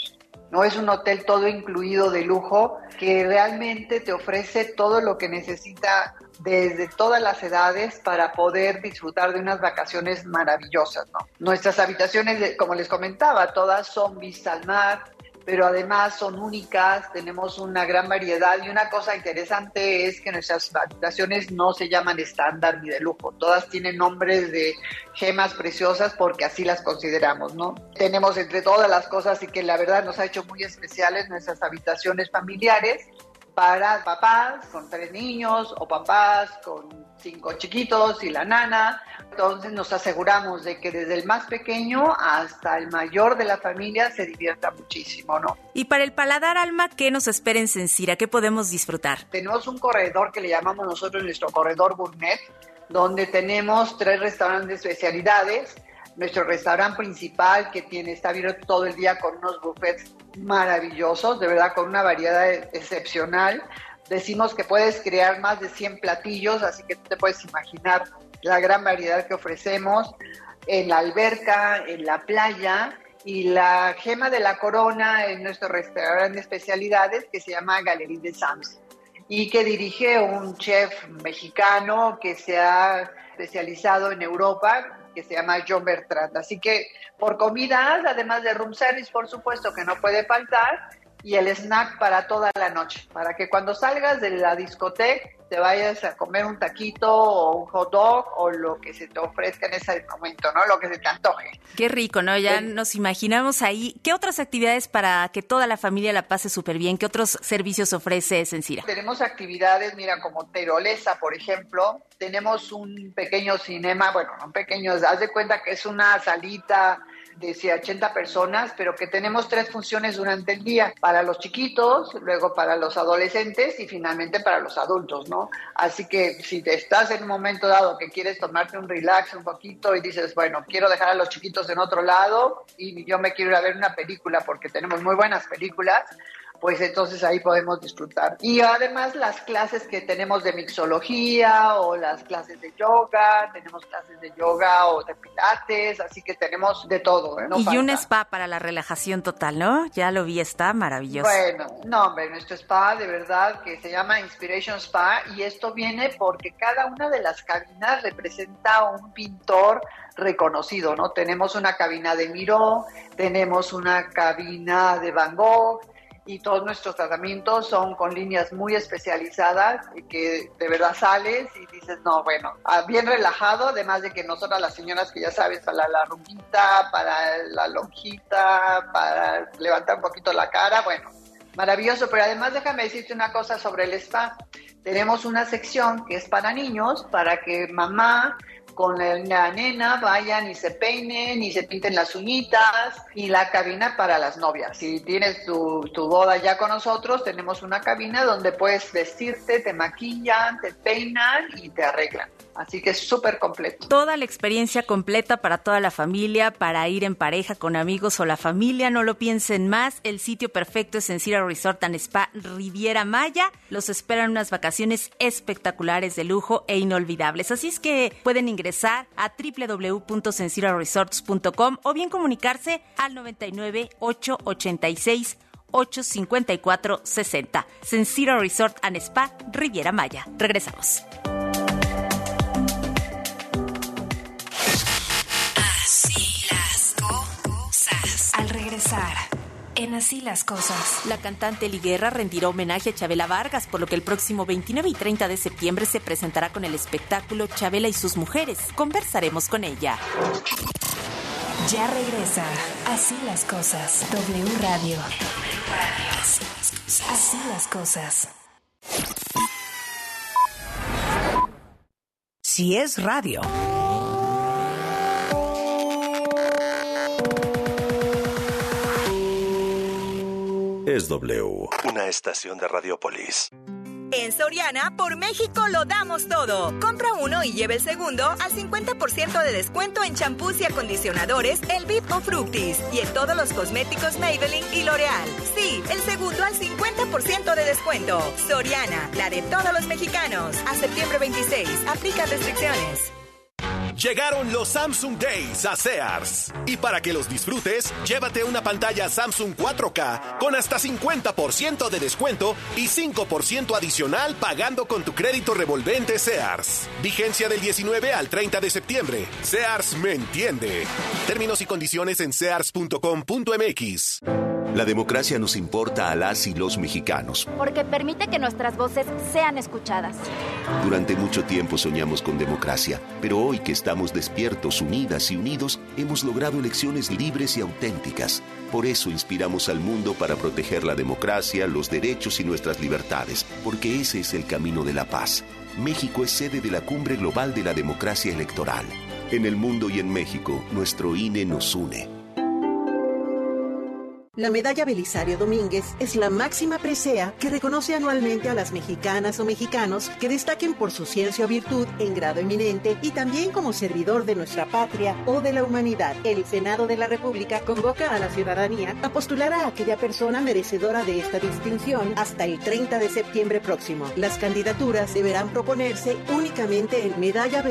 No es un hotel todo incluido de lujo que realmente te ofrece todo lo que necesita desde todas las edades para poder disfrutar de unas vacaciones maravillosas, ¿no? Nuestras habitaciones, como les comentaba, todas son vista al mar, pero además son únicas, tenemos una gran variedad y una cosa interesante es que nuestras habitaciones no se llaman estándar ni de lujo, todas tienen nombres de gemas preciosas porque así las consideramos, ¿no? Tenemos entre todas las cosas y que la verdad nos ha hecho muy especiales nuestras habitaciones familiares para papás con 3 niños o papás con 5 chiquitos y la nana. Entonces nos aseguramos de que desde el más pequeño hasta el mayor de la familia se divierta muchísimo, ¿no? Y para el paladar, Alma, ¿qué nos espera en Sencira? ¿Qué podemos disfrutar? Tenemos un corredor que le llamamos nosotros nuestro corredor gourmet, donde tenemos 3 restaurantes de especialidades. Nuestro restaurante principal que está abierto todo el día con unos buffets maravillosos, de verdad con una variedad excepcional. Decimos que puedes crear más de 100 platillos, así que tú te puedes imaginar la gran variedad que ofrecemos en la alberca, en la playa. Y la gema de la corona en nuestro restaurante de especialidades que se llama Galerie de Sams y que dirige un chef mexicano que se ha especializado en Europa, que se llama John Bertrand. Así que por comidas, además de room service, por supuesto que no puede faltar, y el snack para toda la noche, para que cuando salgas de la discoteca te vayas a comer un taquito o un hot dog o lo que se te ofrezca en ese momento, ¿no? Lo que se te antoje. Qué rico, ¿no? Ya nos imaginamos ahí. ¿Qué otras actividades para que toda la familia la pase súper bien? ¿Qué otros servicios ofrece Sencira? Tenemos actividades, mira, como tirolesa, por ejemplo. Tenemos un pequeño cinema, bueno, no pequeño, haz de cuenta que es una salita de 80 personas, pero que tenemos 3 funciones durante el día, para los chiquitos, luego para los adolescentes y finalmente para los adultos, ¿no? Así que si te estás en un momento dado que quieres tomarte un relax un poquito y dices, bueno, quiero dejar a los chiquitos en otro lado y yo me quiero ir a ver una película porque tenemos muy buenas películas, pues entonces ahí podemos disfrutar. Y además las clases que tenemos de mixología o las clases de yoga, tenemos clases de yoga o de pilates, así que tenemos de todo, ¿no? Y un spa para la relajación total, ¿no? Ya lo vi, está maravilloso. Bueno, no, hombre, nuestro spa de verdad que se llama Inspiration Spa y esto viene porque cada una de las cabinas representa a un pintor reconocido, ¿no? Tenemos una cabina de Miró, tenemos una cabina de Van Gogh, y todos nuestros tratamientos son con líneas muy especializadas y que de verdad sales y dices, no, bueno, bien relajado, además de que nosotras las señoras que ya sabes, para la rumbita, para la lonjita, para levantar un poquito la cara, bueno, maravilloso. Pero además déjame decirte una cosa sobre el spa. Tenemos una sección que es para niños, para que mamá con la nena vayan y se peinen y se pinten las uñitas, y la cabina para las novias. Si tienes tu boda ya con nosotros, tenemos una cabina donde puedes vestirte, te maquillan, te peinan y te arreglan. Así que es súper completo. Toda la experiencia completa para toda la familia, para ir en pareja, con amigos o la familia. No lo piensen más. El sitio perfecto es Sencira Resort and Spa Riviera Maya. Los esperan unas vacaciones espectaculares de lujo e inolvidables. Así es que pueden ingresar a www.senciraresorts.com o bien comunicarse al 99 886 854 60. Sencira Resort and Spa Riviera Maya. Regresamos. Al regresar, en Así las Cosas. La cantante Eli Guerra rendirá homenaje a Chabela Vargas, por lo que el próximo 29 y 30 de septiembre se presentará con el espectáculo Chabela y sus mujeres. Conversaremos con ella. Ya regresa Así las Cosas. W Radio. Así las Cosas. Si es radio. Es W, una estación de Radiopolis. En Soriana, por México lo damos todo. Compra uno y lleve el segundo al 50% de descuento en champús y acondicionadores Elvive o Fructis. Y en todos los cosméticos Maybelline y L'Oreal. Sí, el segundo al 50% de descuento. Soriana, la de todos los mexicanos. A septiembre 26, aplica restricciones. Llegaron los Samsung Days a Sears. Y para que los disfrutes, llévate una pantalla Samsung 4K con hasta 50% de descuento y 5% adicional pagando con tu crédito revolvente Sears. Vigencia del 19 al 30 de septiembre. Sears me entiende. Términos y condiciones en sears.com.mx. La democracia nos importa a las y los mexicanos. Porque permite que nuestras voces sean escuchadas. Durante mucho tiempo soñamos con democracia, pero hoy que estamos despiertos, unidas y unidos, hemos logrado elecciones libres y auténticas. Por eso inspiramos al mundo para proteger la democracia, los derechos y nuestras libertades, porque ese es el camino de la paz. México es sede de la Cumbre Global de la Democracia Electoral. En el mundo y en México, nuestro INE nos une. La Medalla Belisario Domínguez es la máxima presea que reconoce anualmente a las mexicanas o mexicanos que destaquen por su ciencia o virtud en grado eminente y también como servidor de nuestra patria o de la humanidad. El Senado de la República convoca a la ciudadanía a postular a aquella persona merecedora de esta distinción hasta el 30 de septiembre próximo. Las candidaturas deberán proponerse únicamente en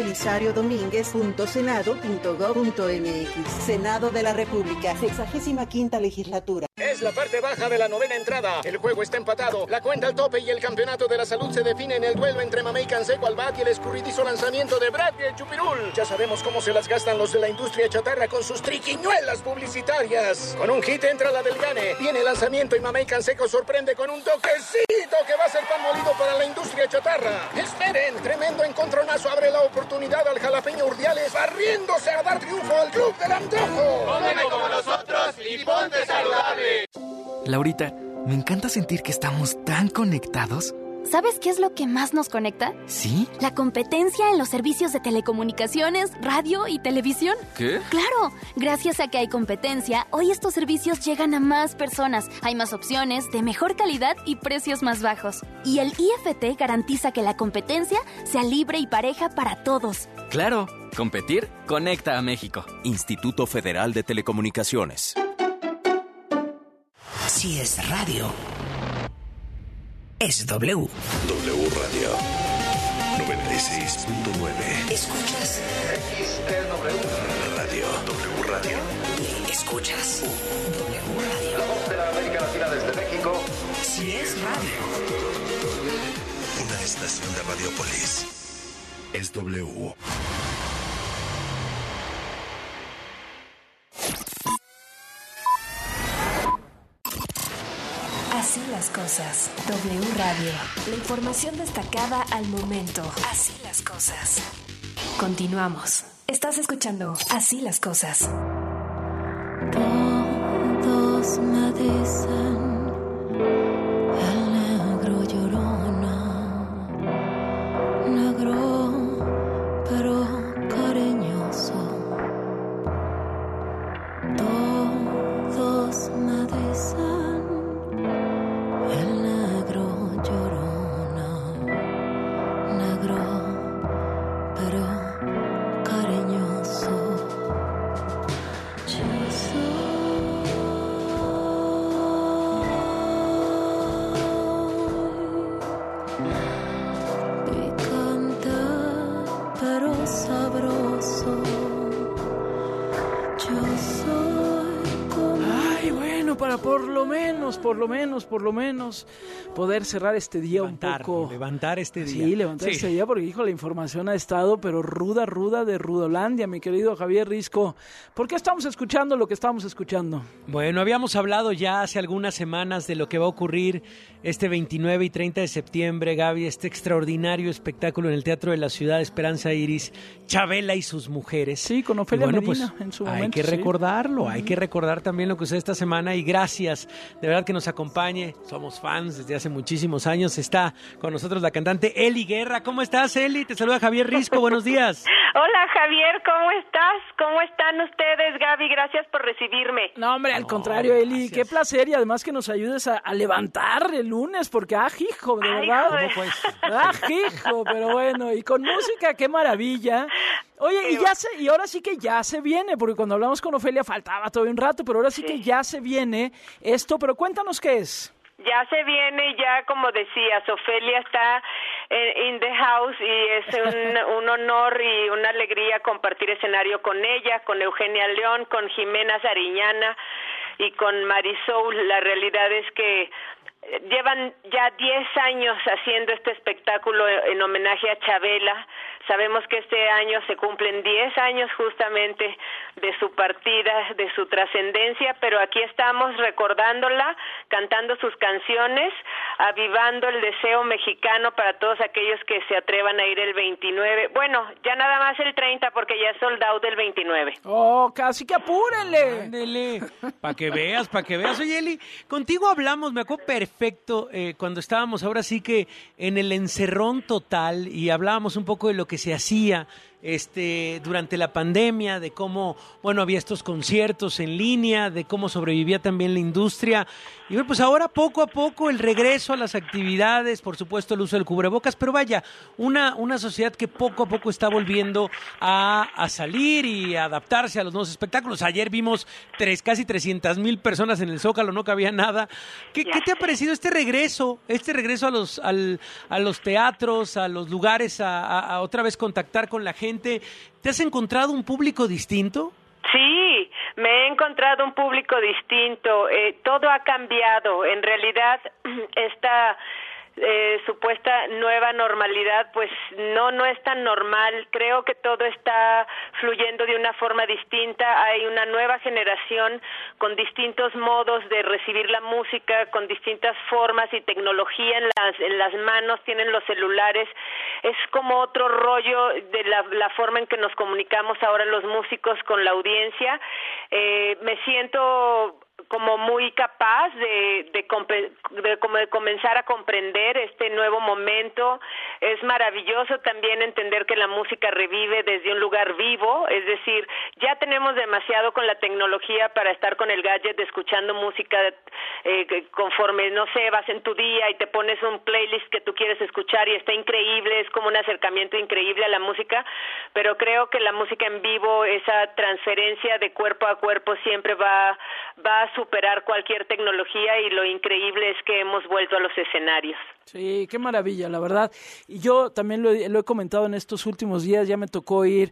medallabelisario-domínguez.senado.gov.mx. Senado de la República, 65ª legislatura. Es la parte baja de la novena entrada. El juego está empatado. La cuenta al tope y el campeonato de la salud se define en el duelo entre Mamey Canseco al bat y el escurridizo lanzamiento de Brad y el Chupirul. Ya sabemos cómo se las gastan los de la industria chatarra con sus triquiñuelas publicitarias. Con un hit entra la del Gane. Viene el lanzamiento y Mamey Canseco sorprende con un toquecito que va a ser pan molido para la industria chatarra. Esperen, tremendo encontronazo abre la oportunidad al jalapeño Urdiales barriéndose a dar triunfo al club del antojo. Come como nosotros y ponte saludable. Laurita, me encanta sentir que estamos tan conectados. ¿Sabes qué es lo que más nos conecta? ¿Sí? La competencia en los servicios de telecomunicaciones, radio y televisión. ¿Qué? Claro, gracias a que hay competencia, hoy estos servicios llegan a más personas, hay más opciones, de mejor calidad y precios más bajos. Y el IFT garantiza que la competencia sea libre y pareja para todos. Claro, competir conecta a México. Instituto Federal de Telecomunicaciones. Si es radio, es W. W Radio 96.9. ¿Escuchas? XTW Radio. W Radio. ¿Escuchas? W Radio. La voz de la América Latina desde México. Si es radio. Una estación de Radiopolis. Es W. Así las cosas. W Radio. La información destacada al momento. Así las cosas. Continuamos. Estás escuchando Así las cosas. Todos me dicen el negro llorona, negro pero cariñoso. Todos me dicen el negro llorona, negro pero cariñoso. Yo soy picante pero sabroso. Yo soy como... Ay, bueno, para por lo menos poder cerrar este día un poco. Levantar este día. Sí, levantar este día porque, hijo, la información ha estado, pero ruda de Rudolandia, mi querido Javier Risco. ¿Por qué estamos escuchando lo que estamos escuchando? Bueno, habíamos hablado ya hace algunas semanas de lo que va a ocurrir este 29 y 30 de septiembre, Gaby, este extraordinario espectáculo en el Teatro de la Ciudad, Esperanza Iris, Chabela y sus mujeres. Sí, con Ofelia bueno, Medina pues, en su momento. Hay que recordarlo, hay que recordar también lo que sucede esta semana y gracias, de verdad que nos acompañe, somos fans desde hace muchísimos años, está con nosotros la cantante Eli Guerra. ¿Cómo estás, Eli? Te saluda Javier Risco, buenos días. Hola, Javier, ¿cómo estás? ¿Cómo están ustedes, Gaby? Gracias por recibirme. No, hombre, al contrario, Eli, qué placer y además que nos ayudes a levantar el lunes, porque hijo, de verdad. Joder. Pues. Hijo, pero bueno, y con música, qué maravilla. Oye, y ahora sí que ya se viene, porque cuando hablamos con Ofelia faltaba todavía un rato, pero ahora sí que ya se viene esto, pero cuéntanos qué es. Ya se viene, ya como decías, Ofelia está in the house y es un honor y una alegría compartir escenario con ella, con Eugenia León, con Jimena Sariñana y con Marisol. La realidad es que llevan ya 10 años haciendo este espectáculo en homenaje a Chabela. Sabemos que este año se cumplen 10 años justamente de su partida, de su trascendencia, pero aquí estamos recordándola, cantando sus canciones, avivando el deseo mexicano para todos aquellos que se atrevan a ir el 29. Bueno, ya nada más el 30 porque ya es sold out el 29. Oh, casi que apúrenle. Ándele, para que veas. Oye, Eli, contigo hablamos, me acuerdo perfecto, cuando estábamos ahora sí que en el encerrón total y hablábamos un poco de lo que se hacía durante la pandemia, de cómo, bueno, había estos conciertos en línea, de cómo sobrevivía también la industria. Y bueno, pues ahora poco a poco el regreso a las actividades, por supuesto el uso del cubrebocas, pero vaya, una sociedad que poco a poco está volviendo a salir y a adaptarse a los nuevos espectáculos. Ayer vimos casi 300,000 personas en el Zócalo, no cabía nada. ¿Qué te ha parecido este regreso a los teatros, a los lugares, a otra vez contactar con la gente? ¿Te has encontrado un público distinto? Sí, me he encontrado un público distinto. Todo ha cambiado. En realidad, esta supuesta nueva normalidad, pues no es tan normal. Creo que todo está fluyendo de una forma distinta. Hay una nueva generación con distintos modos de recibir la música, con distintas formas y tecnología en las manos, tienen los celulares. Es como otro rollo de la forma en que nos comunicamos ahora los músicos con la audiencia. Me siento como muy capaz de comenzar a comprender este nuevo momento. Es maravilloso también entender que la música revive desde un lugar vivo, es decir, ya tenemos demasiado con la tecnología para estar con el gadget escuchando música conforme, no sé, vas en tu día y te pones un playlist que tú quieres escuchar y está increíble, es como un acercamiento increíble a la música, pero creo que la música en vivo, esa transferencia de cuerpo a cuerpo siempre va a superar cualquier tecnología y lo increíble es que hemos vuelto a los escenarios. Sí, qué maravilla, la verdad. Y yo también lo he comentado en estos últimos días, ya me tocó ir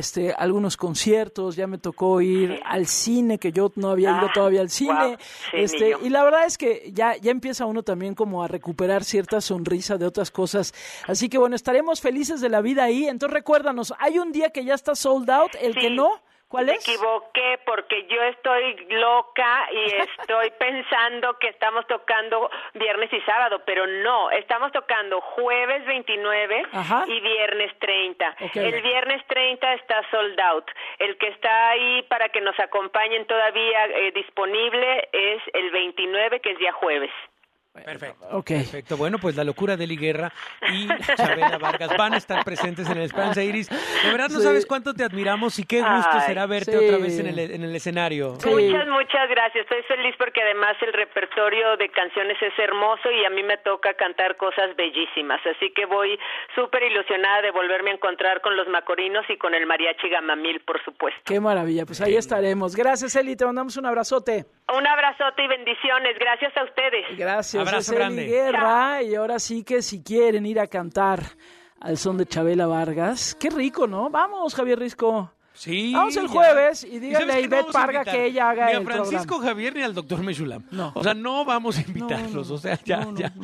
a algunos conciertos, ya me tocó ir al cine, que yo no había ido todavía al cine. Wow, sí, y la verdad es que ya empieza uno también como a recuperar cierta sonrisa de otras cosas. Así que bueno, estaremos felices de la vida ahí. Entonces recuérdanos, hay un día que ya está sold out, el que no. ¿Cuál es? Me equivoqué porque yo estoy loca y estoy pensando que estamos tocando viernes y sábado, pero no, estamos tocando jueves 29 y viernes 30. Okay. El viernes 30 está sold out. El que está ahí para que nos acompañen todavía disponible es el 29, que es día jueves. Perfecto. Okay. Perfecto. Bueno, pues La Locura de Eli Guerra y Chabela Vargas van a estar presentes en el Esperanza Iris. De verdad no sabes cuánto te admiramos y qué gusto será verte otra vez en el escenario. Sí. Muchas gracias. Estoy feliz porque además el repertorio de canciones es hermoso y a mí me toca cantar cosas bellísimas. Así que voy súper ilusionada de volverme a encontrar con los Macorinos y con el Mariachi Gamamil, por supuesto. Qué maravilla. Pues ahí estaremos. Gracias, Eli. Te mandamos un abrazote. Un abrazote y bendiciones. Gracias a ustedes. Gracias. Abrazo grande. Guerra, y ahora sí que si quieren ir a cantar al son de Chabela Vargas, qué rico, ¿no? Vamos, Javier Risco. Sí. Vamos el jueves y díganle a Ivette Parga que ella haga el programa. Ni a Francisco Javier ni al doctor Mechulam. No. O sea, no vamos a invitarlos. O sea, ya.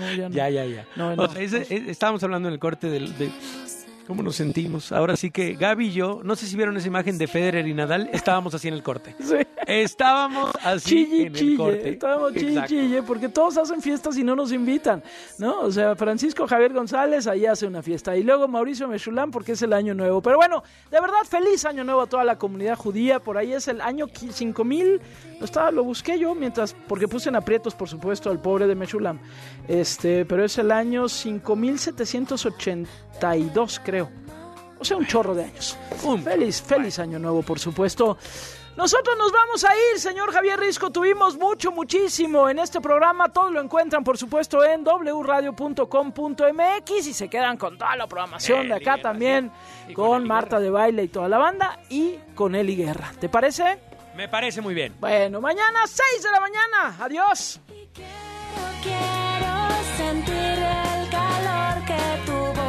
O sea, estábamos hablando en el corte de cómo nos sentimos. Ahora sí que Gaby y yo, no sé si vieron esa imagen de Federer y Nadal, estábamos así en el corte. Sí. Estábamos así en el corte. Estábamos chille, porque todos hacen fiestas y no nos invitan, ¿no? O sea, Francisco Javier González ahí hace una fiesta. Y luego Mauricio Mechulam porque es el año nuevo. Pero bueno, de verdad, feliz año nuevo a toda la comunidad judía. Por ahí es el año 5000. Lo busqué yo porque puse en aprietos, por supuesto, al pobre de Mechulam. Pero es el año 5782, creo. O sea, un chorro de años. Feliz año nuevo, por supuesto. Nosotros nos vamos a ir, señor Javier Risco. Tuvimos muchísimo en este programa. Todo lo encuentran, por supuesto, en wradio.com.mx y se quedan con toda la programación de acá también, con Marta de Baile y toda la banda y con Eli Guerra. ¿Te parece? Me parece muy bien. Bueno, mañana 6 de la mañana. Adiós. Quiero sentir el calor que tu voz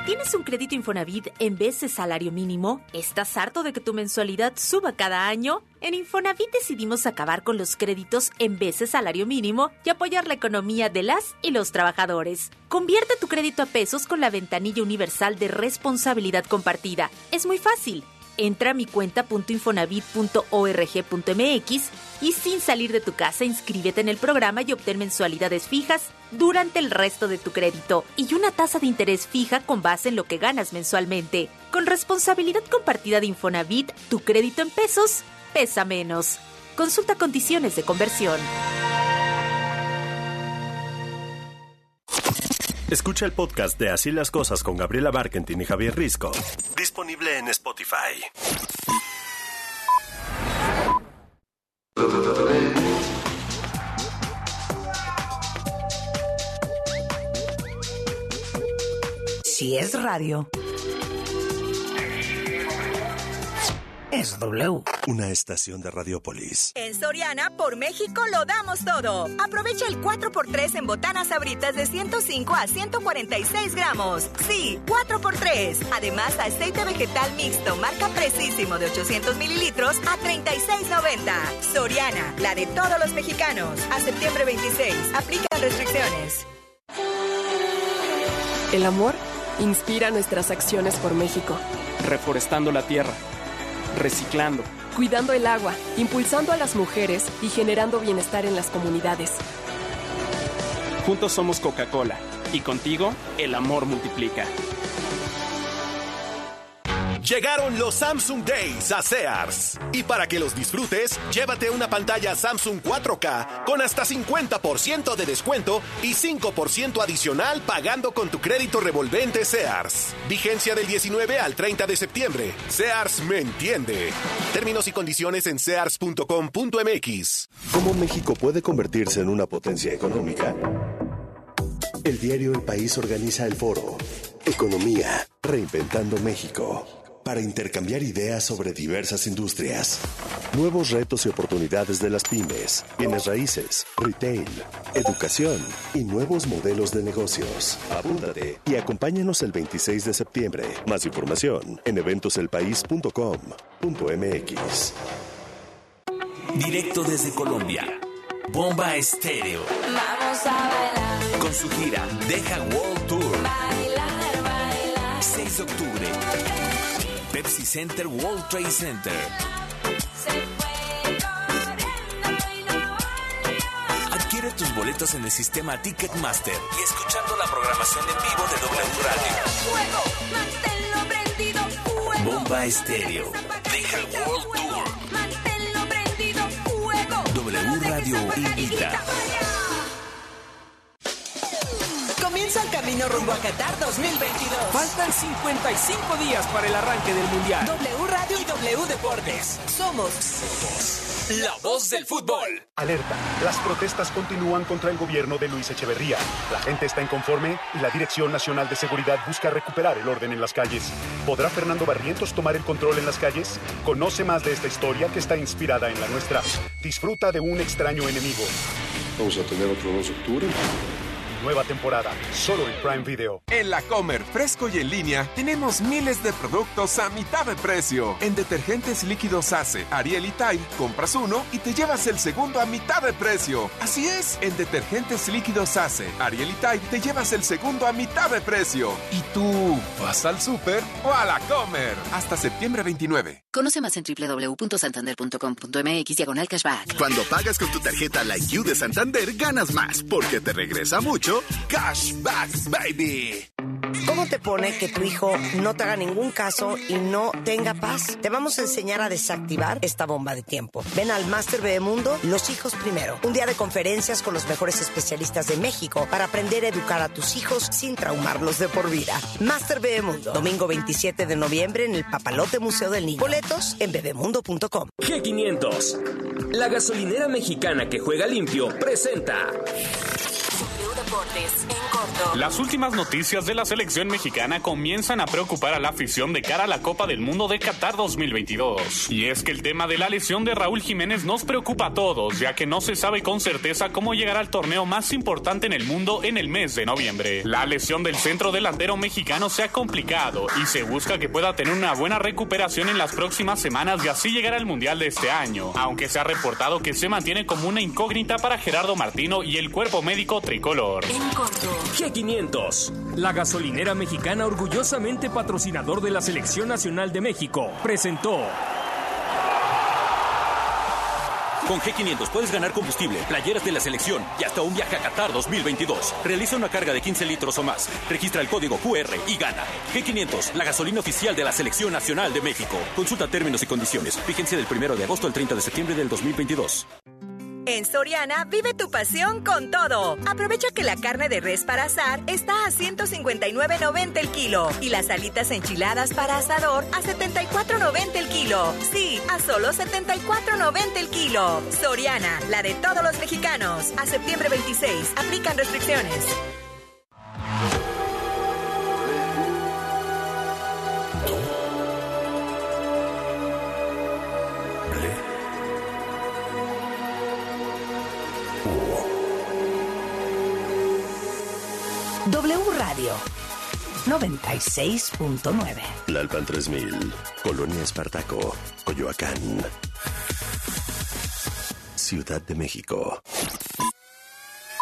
¿Tienes un crédito Infonavit en vez de salario mínimo? ¿Estás harto de que tu mensualidad suba cada año? En Infonavit decidimos acabar con los créditos en vez de salario mínimo y apoyar la economía de las y los trabajadores. Convierte tu crédito a pesos con la ventanilla universal de responsabilidad compartida. Es muy fácil. Entra a mi cuenta.infonavit.org.mx y sin salir de tu casa inscríbete en el programa y obtén mensualidades fijas durante el resto de tu crédito y una tasa de interés fija con base en lo que ganas mensualmente. Con responsabilidad compartida de Infonavit, tu crédito en pesos pesa menos. Consulta condiciones de conversión. Escucha el podcast de Así las Cosas con Gabriela Barkentin y Javier Risco. Disponible en Spotify. Si es radio, es W. Una estación de Radiopolis. En Soriana, por México, lo damos todo. Aprovecha el 4x3 en botanas Sabritas de 105 a 146 gramos. Sí, 4x3. Además, aceite vegetal mixto, marca Precisísimo de 800 mililitros a $36.90. Soriana, la de todos los mexicanos. A septiembre 26. Aplican restricciones. El amor inspira nuestras acciones por México. Reforestando la tierra, reciclando, cuidando el agua, impulsando a las mujeres y generando bienestar en las comunidades. Juntos somos Coca-Cola y contigo el amor multiplica. Llegaron los Samsung Days a Sears. Y para que los disfrutes, llévate una pantalla Samsung 4K con hasta 50% de descuento y 5% adicional pagando con tu crédito revolvente Sears. Vigencia del 19 al 30 de septiembre. Sears me entiende. Términos y condiciones en sears.com.mx. ¿Cómo México puede convertirse en una potencia económica? El diario El País organiza el foro Economía, Reinventando México, para intercambiar ideas sobre diversas industrias, nuevos retos y oportunidades de las pymes, bienes raíces, retail, educación y nuevos modelos de negocios. Apúntate y acompáñanos el 26 de septiembre. Más información en eventoselpaís.com.mx. Directo desde Colombia, Bomba Estéreo. Vamos a bailar. Con su gira Deja World Tour. Bailar, bailar. 6 de octubre. Pepsi Center, World Trade Center. Adquiere tus boletos en el sistema Ticketmaster y escuchando la programación en vivo de W Radio. Fuego, manténlo prendido, fuego. Bomba Estéreo. Deja el World Tour. Manténlo prendido, fuego. W Radio invita. Comienza el camino rumbo a Qatar 2022. Faltan 55 días para el arranque del Mundial. W Radio y W Deportes. Somos la voz del fútbol. Alerta. Las protestas continúan contra el gobierno de Luis Echeverría. La gente está inconforme y la Dirección Nacional de Seguridad busca recuperar el orden en las calles. ¿Podrá Fernando Barrientos tomar el control en las calles? Conoce más de esta historia que está inspirada en la nuestra. Disfruta de Un extraño enemigo. Vamos a tener otro 2 de octubre. Nueva temporada, solo en Prime Video. En La Comer, fresco y en línea, tenemos miles de productos a mitad de precio. En detergentes líquidos Ace, Ariel y Tide, compras uno y te llevas el segundo a mitad de precio. Así es, en detergentes líquidos Ace, Ariel y Tide, te llevas el segundo a mitad de precio. ¿Y tú, vas al súper o a La Comer? Hasta septiembre 29. Conoce más en www.santander.com.mx/cashback. Cuando pagas con tu tarjeta Like You de Santander, ganas más, porque te regresa mucho Cashback, baby. ¿Cómo te pone que tu hijo no te haga ningún caso y no tenga paz? Te vamos a enseñar a desactivar esta bomba de tiempo. Ven al Máster Bebemundo, Los Hijos Primero. Un día de conferencias con los mejores especialistas de México para aprender a educar a tus hijos sin traumarlos de por vida. Máster Bebemundo, domingo 27 de noviembre en el Papalote Museo del Niño. Boletos en bebemundo.com. G500, la gasolinera mexicana que juega limpio, presenta Deportes en corto. Las últimas noticias de la selección mexicana comienzan a preocupar a la afición de cara a la Copa del Mundo de Qatar 2022. Y es que el tema de la lesión de Raúl Jiménez nos preocupa a todos, ya que no se sabe con certeza cómo llegará al torneo más importante en el mundo en el mes de noviembre. La lesión del centro delantero mexicano se ha complicado y se busca que pueda tener una buena recuperación en las próximas semanas y así llegar al Mundial de este año, aunque se ha reportado que se mantiene como una incógnita para Gerardo Martino y el cuerpo médico tricolor. En corto. G500, la gasolinera mexicana orgullosamente patrocinador de la Selección Nacional de México, presentó. Con G500 puedes ganar combustible, playeras de la selección y hasta un viaje a Qatar 2022. Realiza una carga de 15 litros o más. Registra el código QR y gana. G500, la gasolina oficial de la Selección Nacional de México. Consulta términos y condiciones. Fíjense del 1 de agosto al 30 de septiembre del 2022. En Soriana, vive tu pasión con todo. Aprovecha que la carne de res para asar está a $159.90 el kilo y las alitas enchiladas para asador a $74.90 el kilo. Sí, a solo $74.90 el kilo. Soriana, la de todos los mexicanos. A septiembre 26, aplican restricciones. W Radio 96.9. Tlalpan 3000, Colonia Espartaco, Coyoacán, Ciudad de México.